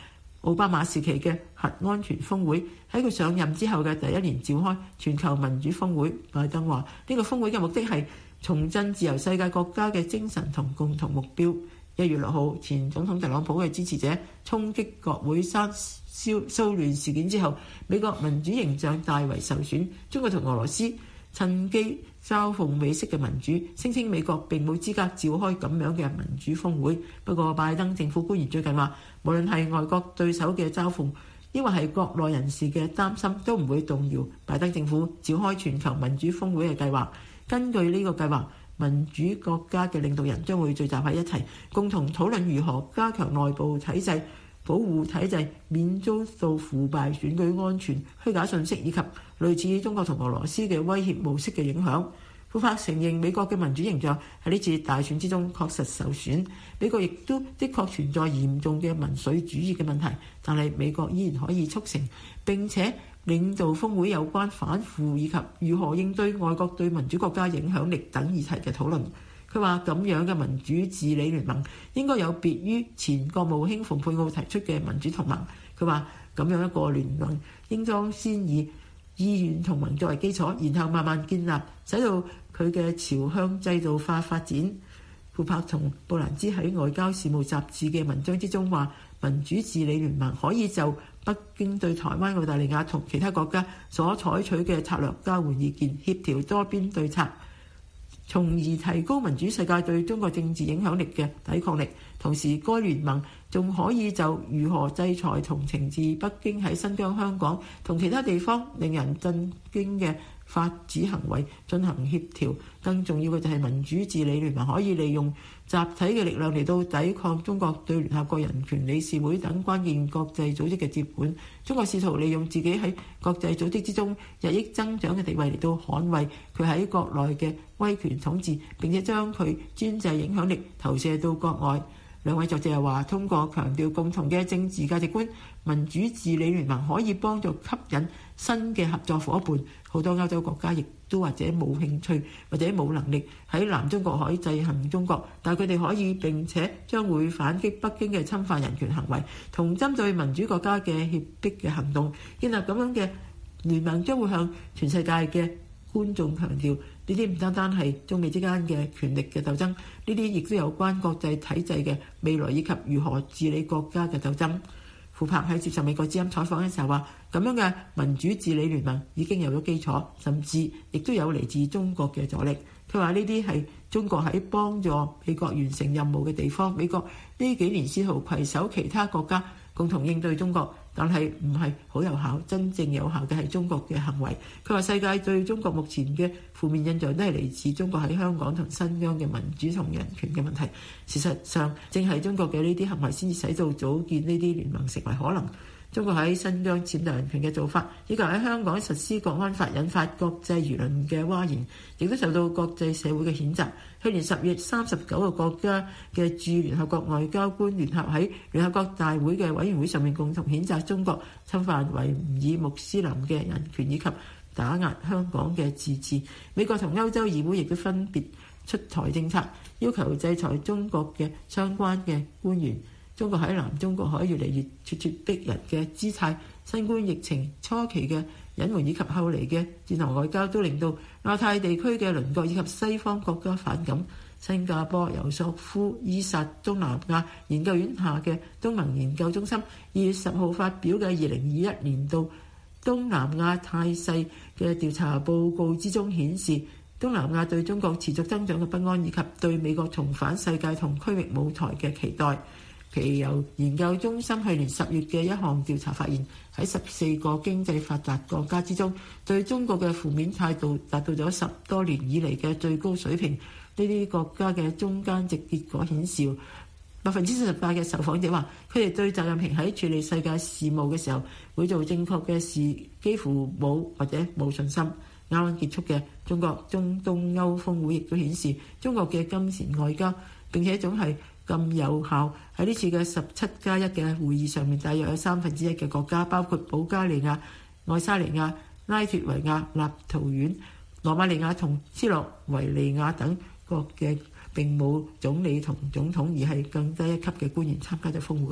奧巴馬時期嘅核安全峰會，喺佢上任之後嘅第一年召開全球民主峰會。拜登話呢個峰會嘅目的係重振自由世界國家嘅精神同共同目標。一月六號，前總統特朗普嘅支持者衝擊國會山騷騷亂事件之後，美國民主形象大為受損。中國同俄羅斯趁機嘲諷美式嘅民主，聲稱美國並冇資格召開咁樣嘅民主峰會。不過拜登政府官員最近話，無論係外國對手嘅嘲諷，抑或係國內人士嘅擔心，都唔會動搖拜登政府召開全球民主峰會嘅計劃。根據呢個計劃，民主國家嘅領導人將會聚集喺一齊，共同討論如何加強內部體制、保護體制，免遭到腐敗、選舉安全、虛假信息以及類似中國同俄羅斯嘅威脅模式嘅影響。庫珀承認美國嘅民主形象喺呢次大選之中確實受損，美國亦都的確存在嚴重嘅民粹主義嘅問題，但係美國依然可以促成並且領導峰會有關反腐以及如何應對外國對民主國家影響力等議題嘅討論。佢話咁樣嘅民主治理聯盟應該有別於前國務卿蓬佩奧提出嘅民主同盟。佢話咁樣一個聯盟應當先以意願同盟作為基礎，然後慢慢建立，使到佢嘅朝向制度化發展。庫珀同布蘭茲喺外交事務雜誌嘅文章之中話，民主治理聯盟可以就北京對台灣、澳大利亞同其他國家所採取嘅策略交換意見，協調多邊對策，從而提高民主世界對中國政治影響力嘅抵抗力。同時該聯盟仲可以就如何制裁同懲治北京喺新疆、香港同其他地方令人震驚嘅法治行為進行協調。更重要嘅就係民主治理聯盟可以利用集體嘅力量嚟到抵抗中國對聯合國人權理事會等關鍵國際組織嘅接管。中國試圖利用自己喺國際組織之中日益增長嘅地位嚟到捍衛佢喺國內嘅威權統治，並且將佢專制影響力投射到國外。兩位作者又話，通過強調共同嘅政治價值觀，民主治理聯盟可以幫助吸引新嘅合作夥伴。好多歐洲國家亦都或者冇興趣或者冇能力喺南中國海制衡中國，但佢哋可以並且將會反擊北京嘅侵犯人權行為同針對民主國家嘅脅迫嘅行動。建立咁樣嘅聯盟將會向全世界嘅觀眾強調，呢啲唔單單係中美之間嘅權力嘅鬥爭，呢啲亦都有關國際體制嘅未來以及如何治理國家嘅鬥爭。庫珀喺接受美國之音採訪嘅時候話，咁樣嘅民主治理聯盟已經有咗基礎，甚至亦都有嚟自中國嘅助力。佢話呢啲係中國喺幫助美國完成任務嘅地方。美國呢幾年試圖攜手其他國家共同應對中國，但係唔係好有效。真正有效嘅係中國嘅行為。佢話世界對中國目前嘅負面印象都係嚟自中國喺香港同新疆嘅民主同人權嘅問題。事實上，正係中國嘅呢啲行為先至使到組建呢啲聯盟成為可能。中國喺新疆踐踏人權嘅做法，以及喺香港實施國安法引發國際輿論嘅譁然，亦都受到國際社會嘅譴責。去年十月，三十九個國家嘅駐聯合國外交官聯合喺聯合國大會嘅委員會上面共同譴責中國侵犯維吾爾穆斯林嘅人權以及打壓香港嘅自治。美國同歐洲議會亦都分別出台政策，要求制裁中國嘅相關嘅官員。中國喺南中國海越嚟越咄咄逼人嘅姿態，新冠疫情初期嘅隱瞞以及後嚟嘅戰狼外交，都令到亞太地區嘅鄰國以及西方國家反感。新加坡尤索夫伊薩東南亞研究院下嘅東盟研究中心二月十號發表嘅二零二一年度東南亞態勢嘅調查報告之中顯示，東南亞對中國持續增長嘅不安以及對美國重返世界同區域舞台嘅期待。其由研究中心去年十月嘅一項調查發現，喺十四個經濟發達國家之中，對中國嘅負面態度達到咗十多年以嚟嘅最高水平。呢啲國家嘅中間值結果顯示，百分之四十八嘅受訪者話，佢哋對習近平喺處理世界事務嘅時候會做正確嘅事幾乎冇或者冇信心。啱啱結束嘅中國中東歐峰會亦都顯示，中國嘅金錢外交並且總係咁有效。喺呢次嘅十七加一嘅會議上面，大約有三分之一嘅國家，包括保加利亞、愛沙尼亞、拉脫維亞、立陶宛、羅馬尼亞同斯洛維尼亞等國嘅並冇總理同總統，而係更低一級嘅官員參加咗峰會。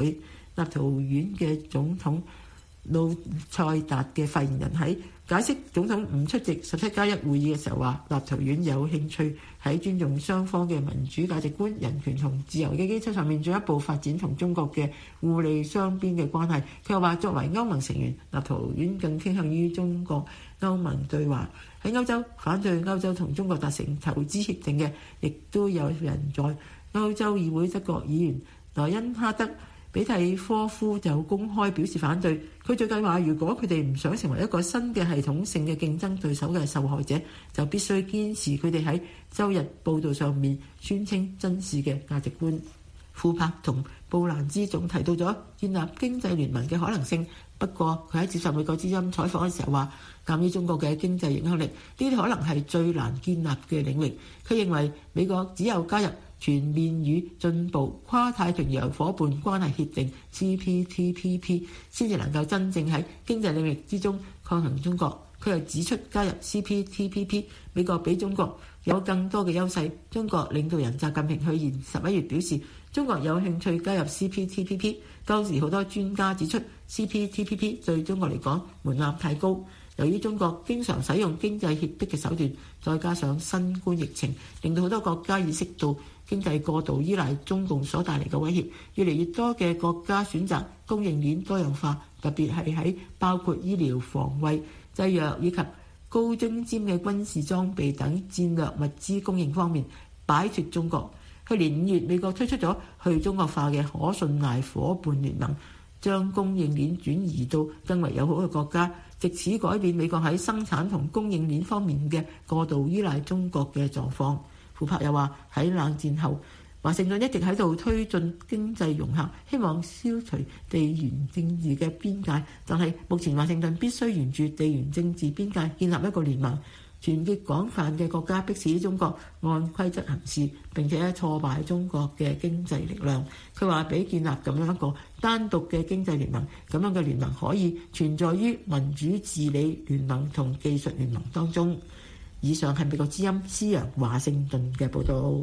立陶宛嘅總統魯塞達嘅發言人喺解釋總統唔出席十七加一會議嘅時候話，立陶宛有興趣喺尊重雙方嘅民主價值觀、人權同自由嘅基礎上面進一步發展同中國嘅互利雙邊嘅關係。佢又話，作為歐盟成員，立陶宛更傾向於中國歐盟對話。喺歐洲反對歐洲同中國達成投資協定嘅，亦都有人在歐洲議會德國議員萊恩哈德比蒂科夫就公開表示反對。佢最近話，如果佢哋唔想成為一個新嘅系統性嘅競爭對手嘅受害者，就必須堅持佢哋喺周日報道上面宣稱真實嘅價值觀。庫珀同布蘭茲仲提到咗建立經濟聯盟嘅可能性，不過佢喺接受美國之音採訪嘅時候話，鑑於中國嘅經濟影響力，呢啲可能係最難建立嘅領域。佢認為美國只有加入全面與進步跨太平洋夥伴關係協定 C P T P P 先至能夠真正喺經濟領域之中抗衡中國。佢又指出，加入 C P T P P， 美國比中國有更多嘅優勢。中國領導人習近平去年十一月表示，中國有興趣加入 C P T P P， 當時好多專家指出 C P T P P 對中國嚟講門檻太高。由於中國經常使用經濟脅迫嘅手段，再加上新冠疫情，令到好多國家意識到經濟過度依賴中共所帶嚟嘅威脅，越嚟越多嘅國家選擇供應鏈多樣化，特別係喺包括醫療、防衛、製藥以及高精尖嘅軍事裝備等戰略物資供應方面擺脫中國。去年五月，美國推出咗去中國化嘅可信賴夥伴聯盟，將供應鏈轉移到更為友好嘅國家，藉此改變美國喺生產同供應鏈方面嘅過度依賴中國嘅狀況。庫珀又話，喺冷戰後，華盛頓一直喺度推進經濟融合，希望消除地緣政治嘅邊界，但係目前華盛頓必須沿住地緣政治邊界建立一個聯盟，團結廣泛嘅國家，迫使中國按規則行事，並且挫敗中國嘅經濟力量。佢話，比建立咁樣一個單獨嘅經濟聯盟，咁樣嘅聯盟可以存在於民主治理聯盟同技術聯盟當中。以上係美國之音施陽華盛頓嘅報導。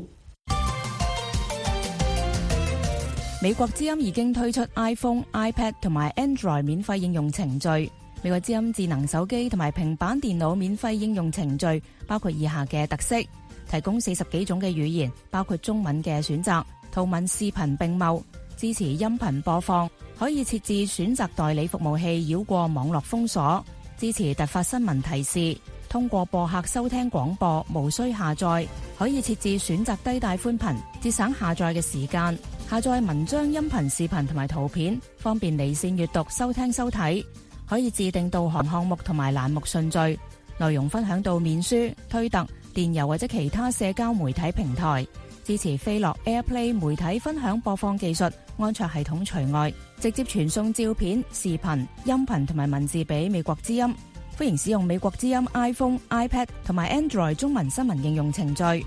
美國之音已經推出 iPhone、iPad 同埋 Android 免費應用程序。美國之音智能手機同埋平板電腦免費應用程序包括以下嘅特色：提供四十幾種嘅語言，包括中文嘅選擇，圖文視頻並茂，支持音頻播放，可以設置選擇代理服務器繞過網絡封鎖，支持突發新聞提示，通過播客收聽廣播，無需下載，可以設置選擇低帶寬頻，節省下載嘅時間，下載文章、音頻、視頻同埋圖片，方便離線閱讀、收聽收睇，可以自定導航項目同埋欄目順序，內容分享到面書、推特、電郵或者其他社交媒體平台，支持飛樂 AirPlay 媒體分享播放技術，安卓系統除外，直接傳送照片、視頻、音頻同埋文字俾美國之音。歡迎使用美國之音 iPhone、iPad 同埋 Android 中文新聞應用程序。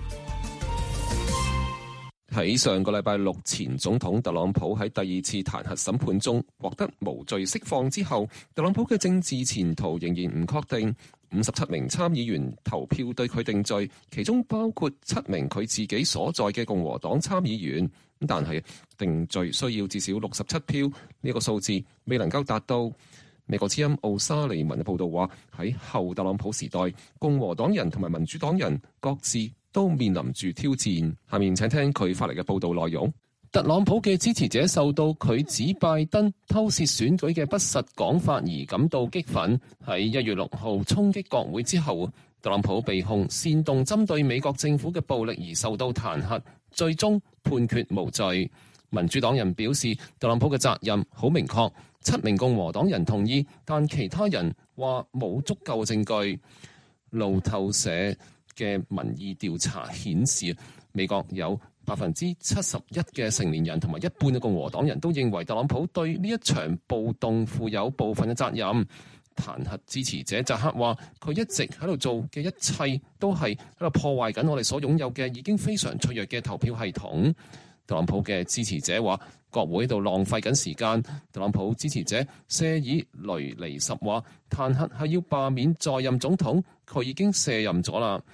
喺上個禮拜六，前總統特朗普喺第二次彈劾審判中獲得無罪釋放之後，特朗普嘅政治前途仍然唔確定。五十七名參議員投票對佢定罪，其中包括七名佢自己所在嘅共和黨參議員。但係定罪需要至少六十七票，呢個數字未能夠達到。美國之音奧沙利文嘅報道話，喺後特朗普時代，共和黨人同埋民主黨人各自都面臨住挑戰。下面請聽佢發嚟嘅報道內容。特朗普嘅支持者受到佢指拜登偷竊選舉嘅不實講法而感到激憤。喺一月六號衝擊國會之後，特朗普被控煽動針對美國政府嘅暴力而受到彈劾，最終判決無罪。民主黨人表示，特朗普嘅責任好明確。七名共和黨人同意，但其他人話冇足夠證據。路透社嘅民意調查顯示，美國有百分之七十一嘅成年人同埋一半嘅共和黨人都認為特朗普對呢一場暴動負有部分嘅責任。彈劾支持者扎克話，佢一直喺度做嘅一切都係喺度破壞緊我哋所擁有嘅已經非常脆弱嘅投票系統。特朗普嘅支持者話，國會喺度浪費緊時間。特朗普支持者謝爾雷尼什話，彈劾係要罷免在任總統，佢已經卸任咗啦。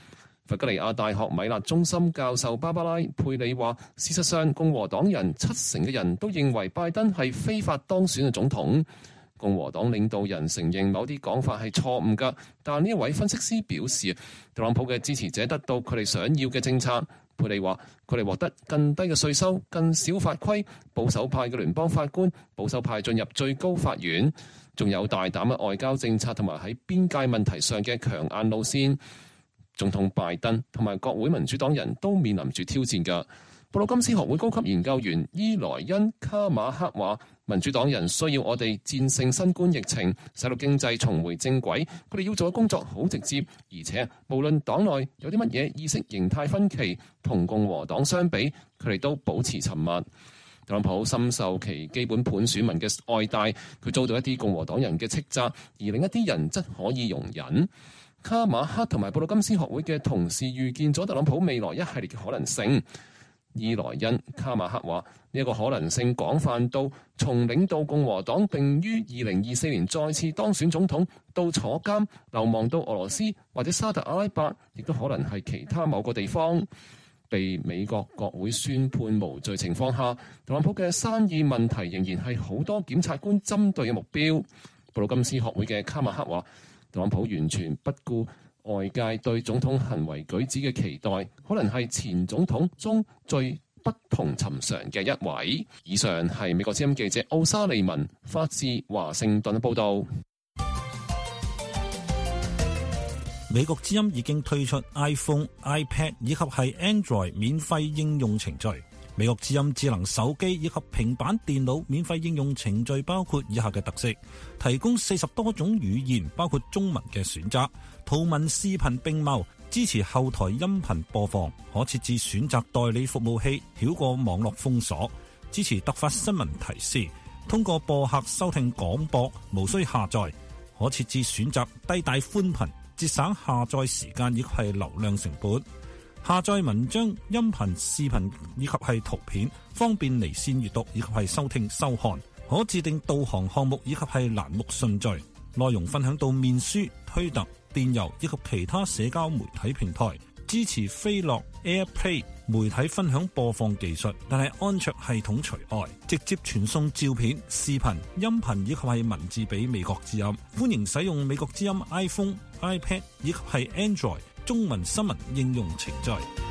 弗吉尼亞大學米勒中心教授芭芭拉·佩里話，事實上共和黨人七成嘅人都認為拜登係非法當選嘅總統。共和黨領導人承認某啲講法係錯誤㗎，但呢一位分析師表示，特朗普嘅支持者得到佢哋想要嘅政策。佩里話，佢哋獲得更低嘅稅收、更少法規、保守派嘅聯邦法官、保守派進入最高法院，仲有大膽嘅外交政策同埋喺邊界問題上嘅強硬路線。總統拜登同埋國會民主黨人都面臨住挑戰㗎。布魯金斯學會高級研究員伊萊恩卡馬克話，民主黨人需要我哋戰勝新冠疫情，使到經濟重回正軌。佢哋要做嘅工作好直接，而且無論黨內有啲乜嘢意識形態分歧，同共和黨相比，佢哋都保持沉默。特朗普深受其基本盤選民嘅愛戴，佢遭到一啲共和黨人嘅斥責，而另一啲人則可以容忍。卡馬克同埋布魯金斯學會嘅同事預見咗特朗普未來一系列嘅可能性。伊萊恩卡馬克話：呢一個可能性廣泛到從領導共和黨並於二零二四年再次當選總統，到坐監、流亡到俄羅斯或者沙特阿拉伯，亦都可能係其他某個地方。被美國國會宣判無罪情況下，特朗普嘅生意問題仍然係好多檢察官針對嘅目標。布魯金斯學會嘅卡馬克話：特朗普完全不顧外界對總統行為舉止嘅期待，可能係前總統中最不同尋常嘅一位。以上係美國之音記者奧沙利文發自華盛頓報道。 美國之音已經推出 iPhone、iPad 以及係 Android 免費應用程序。美國之音智能手機以及平板電腦免費應用程序包括以下嘅特色：提供四十多種語言，包括中文嘅選擇，圖文視頻並茂，支持後台音頻播放，可設置選擇代理服務器，繞過網絡封鎖，支持突發新聞提示，通過播客收聽廣播，無需下載，可設置選擇低帶寬頻，節省下載時間亦係流量成本。下載文章、音頻、視頻以及係圖片，方便離線閱讀以及係收聽收看。可自定導航項目以及係欄目順序，內容分享到面書、推特、電郵以及其他社交媒體平台。支持飛樂 AirPlay 媒體分享播放技術，但係安卓系統除外。直接傳送照片、視頻、音頻以及係文字俾美國之音。歡迎使用美國之音 iPhone、iPad 以及係 Android中文新聞應用程序。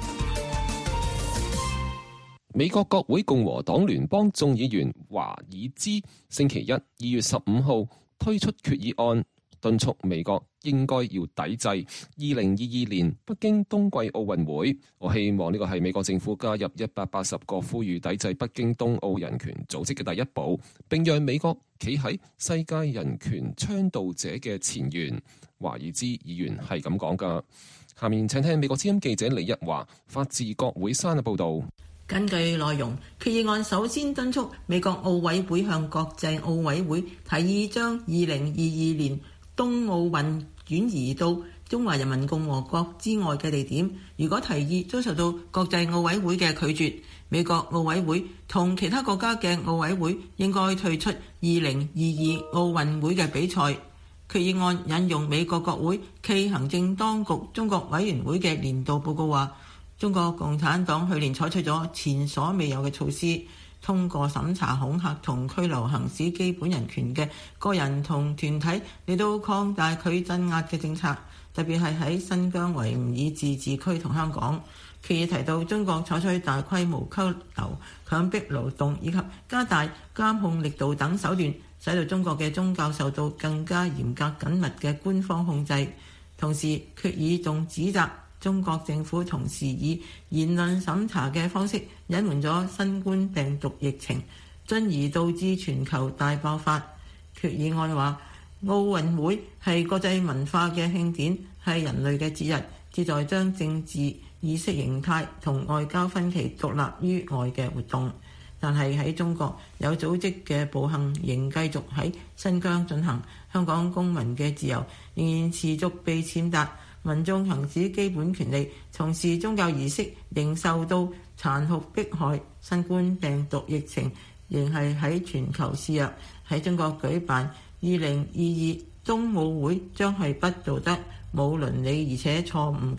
美國國會共和黨聯邦眾議員華爾茲星期一二月十五號推出決議案，敦促美國應該要抵制二零二二年北京冬季奧運會。我希望呢個係美國政府加入一百八十個呼籲抵制北京冬奧人權組織嘅第一步，並讓美國企喺世界人權倡導者嘅前沿。華爾茲議員係咁講㗎。下面請聽美國之音記者李日華發自國會山嘅報導。 根據內容，決議案首先敦促美國奧委會向國際奧委會提議將二零二二年冬奧運轉移到中華人民共和國之外嘅地點。如果提議遭受到國際奧委會嘅拒絕，美國奧委會同其他國家嘅奧委會應該退出二零二二奧運會嘅比賽。決議案引用美國國會暨行政當局中國委員會嘅年度報告話，中國共產黨去年採取咗前所未有嘅措施，通過審查恐嚇同拘留行使基本人權嘅個人同團體嚟到擴大佢鎮壓嘅政策，特別係喺新疆維吾爾自治區同香港。決議提到中國採取大規模拘留、強迫勞動以及加大監控力度等手段，使到中國嘅宗教受到更加嚴格緊密嘅官方控制。同時，決議仲指責中國政府同時以言論審查嘅方式隱瞞咗新冠病毒疫情，進而導致全球大爆發。決議案話，奧運會係國際文化嘅慶典，係人類嘅節日，旨在將政治意識形態同外交分歧獨立於外嘅活動。但係喺中國有組織嘅暴行仍繼續喺新疆進行，香港公民嘅自由仍然持續被踐踏，民眾行使基本權利、從事宗教儀式仍受到殘酷迫害，新冠病毒疫情仍係喺全球肆虐。喺中國舉辦二零二二冬奧會將係不道德、冇倫理而且錯誤嘅。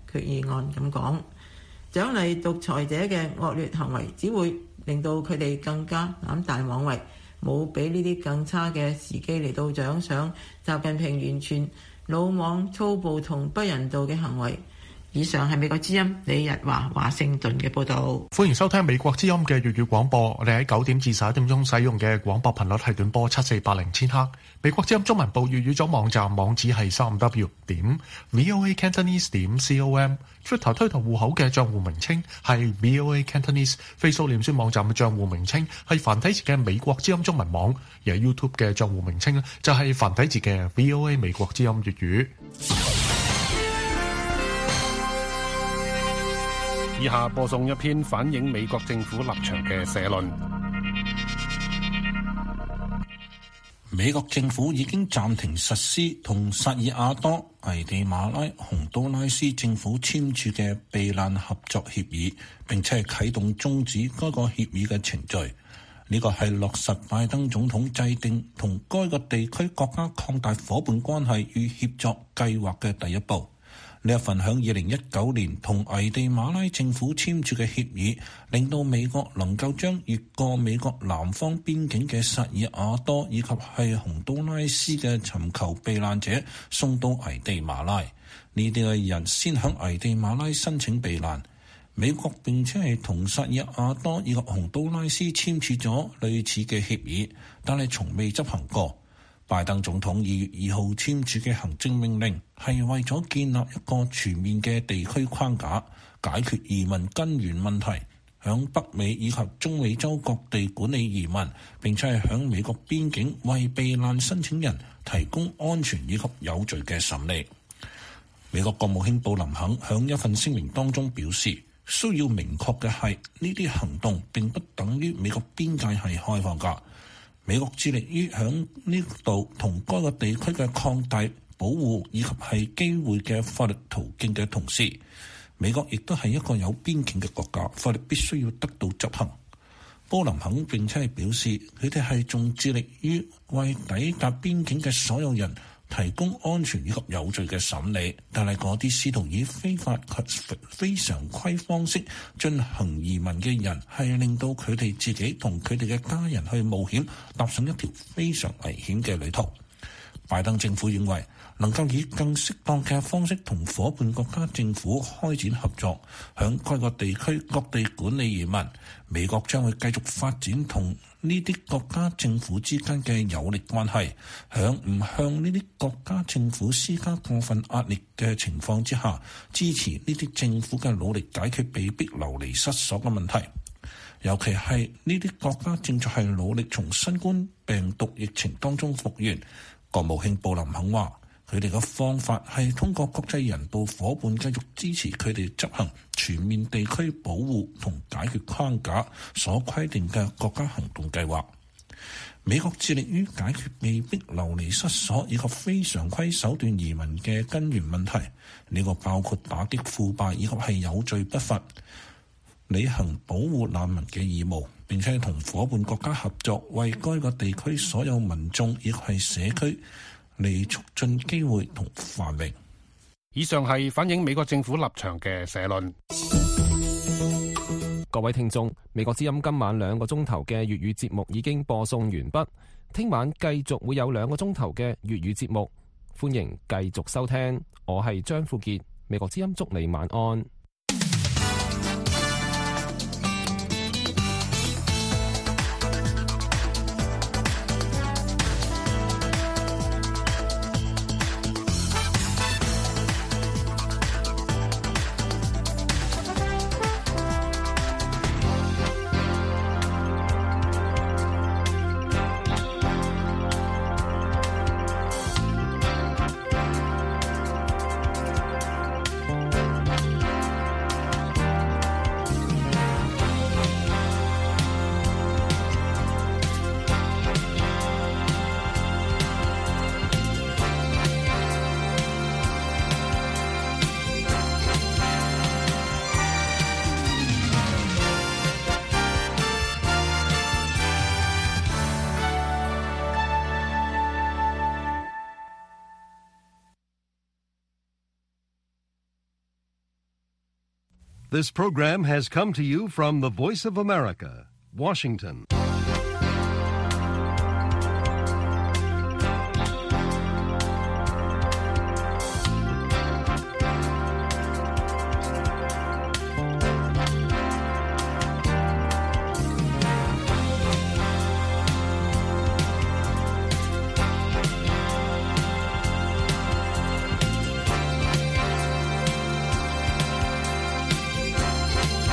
決議案咁講。獎勵獨裁者嘅惡劣行為，只會令到佢哋更加膽大妄為，冇比呢啲更差嘅時機嚟到獎賞習近平完全魯莽、粗暴同不人道嘅行為。以上係美國之音李日華華盛頓嘅報導。 歡迎收聽美國之音嘅粵語廣播。我哋喺九點至十一點鐘使用嘅廣播頻率係短波七四八零千赫。美國之音中文部粵語組網站網址係三 w 點 voa cantonese 點 com。Twitter 推特戶口嘅帳戶名稱係 voa cantonese。Facebook 臉書網站嘅帳戶名稱係繁體字嘅美國之音中文網。而 YouTube 嘅帳戶名稱呢就係繁體字嘅 voa 美國之音粵語。 以下播送一篇反映美國政府立場嘅社論。 美國政府已經暫停實施同薩爾瓦多、危地馬拉、洪都拉斯政府簽署嘅避難合作協議，並且係啟動終止該個協議嘅程序。呢個係落實拜登總統制定同該個地區國家擴大夥伴關係與協作計劃嘅第一步。呢一份響二零一九年同危地馬拉政府簽署嘅協議，令到美國能夠將越過美國南方邊境嘅薩爾瓦多以及係洪都拉斯嘅尋求避難者送到危地馬拉。呢啲嘅人先響危地馬拉申請避難。美國並且係同薩爾瓦多以及洪都拉斯簽署咗類似嘅協議，但係從未執行過。拜登總統二月二號簽署嘅行政命令係為咗建立一個全面嘅地區框架，解決移民根源問題，響北美以及中美洲各地管理移民，並且係響美國邊境為避難申請人提供安全以及有序嘅審理。美國國務卿布林肯響一份聲明當中表示，需要明確嘅係呢啲行動並不等於美國邊界係開放㗎。美國致力於響呢度同該個地區嘅擴大保護以及係機會嘅法律途徑嘅同時，美國亦都係一個有邊境嘅國家，法律必須要得到執行。布林肯並且係表示，佢哋係仲致力於為抵達邊境嘅所有人提供安全以及有序嘅審理，但係嗰啲試圖以非法及非常規方式進行移民嘅人，係令到佢哋自己同佢哋嘅家人去冒險，踏上一條非常危險嘅旅途。拜登政府認為，能夠以更適當嘅方式同夥伴國家政府開展合作，響該個地區各地管理移民。美國將會繼續發展同呢啲國家政府之間嘅有力關係，響唔向呢啲國家政府施加過分壓力嘅情況之下，支持呢啲政府嘅努力解決被逼流離失所嘅問題。尤其係呢啲國家正在係努力從新冠病毒疫情當中復原。國務卿布林肯話，佢哋嘅方法係通過國際人道夥伴繼續支持佢哋執行全面地區保護同解決框架所規定嘅國家行動計劃。美國致力於解決被逼流離失所以及非常規手段移民嘅根源問題，呢個包括打擊腐敗以及係有序不法，履行保護難民嘅義務，並且同夥伴國家合作，為該個地區所有民眾亦係社區嚟促進機會同繁榮。 以上係反映美國政府立場嘅社論。 各位聽眾，美國之音今晚兩個鐘頭嘅粵語節目已經播送完畢，聽晚繼續會有兩個鐘頭嘅粵語節目，歡迎繼續收聽。我係張富傑，美國之音祝你晚安。 This program has come to you from the Voice of America, Washington.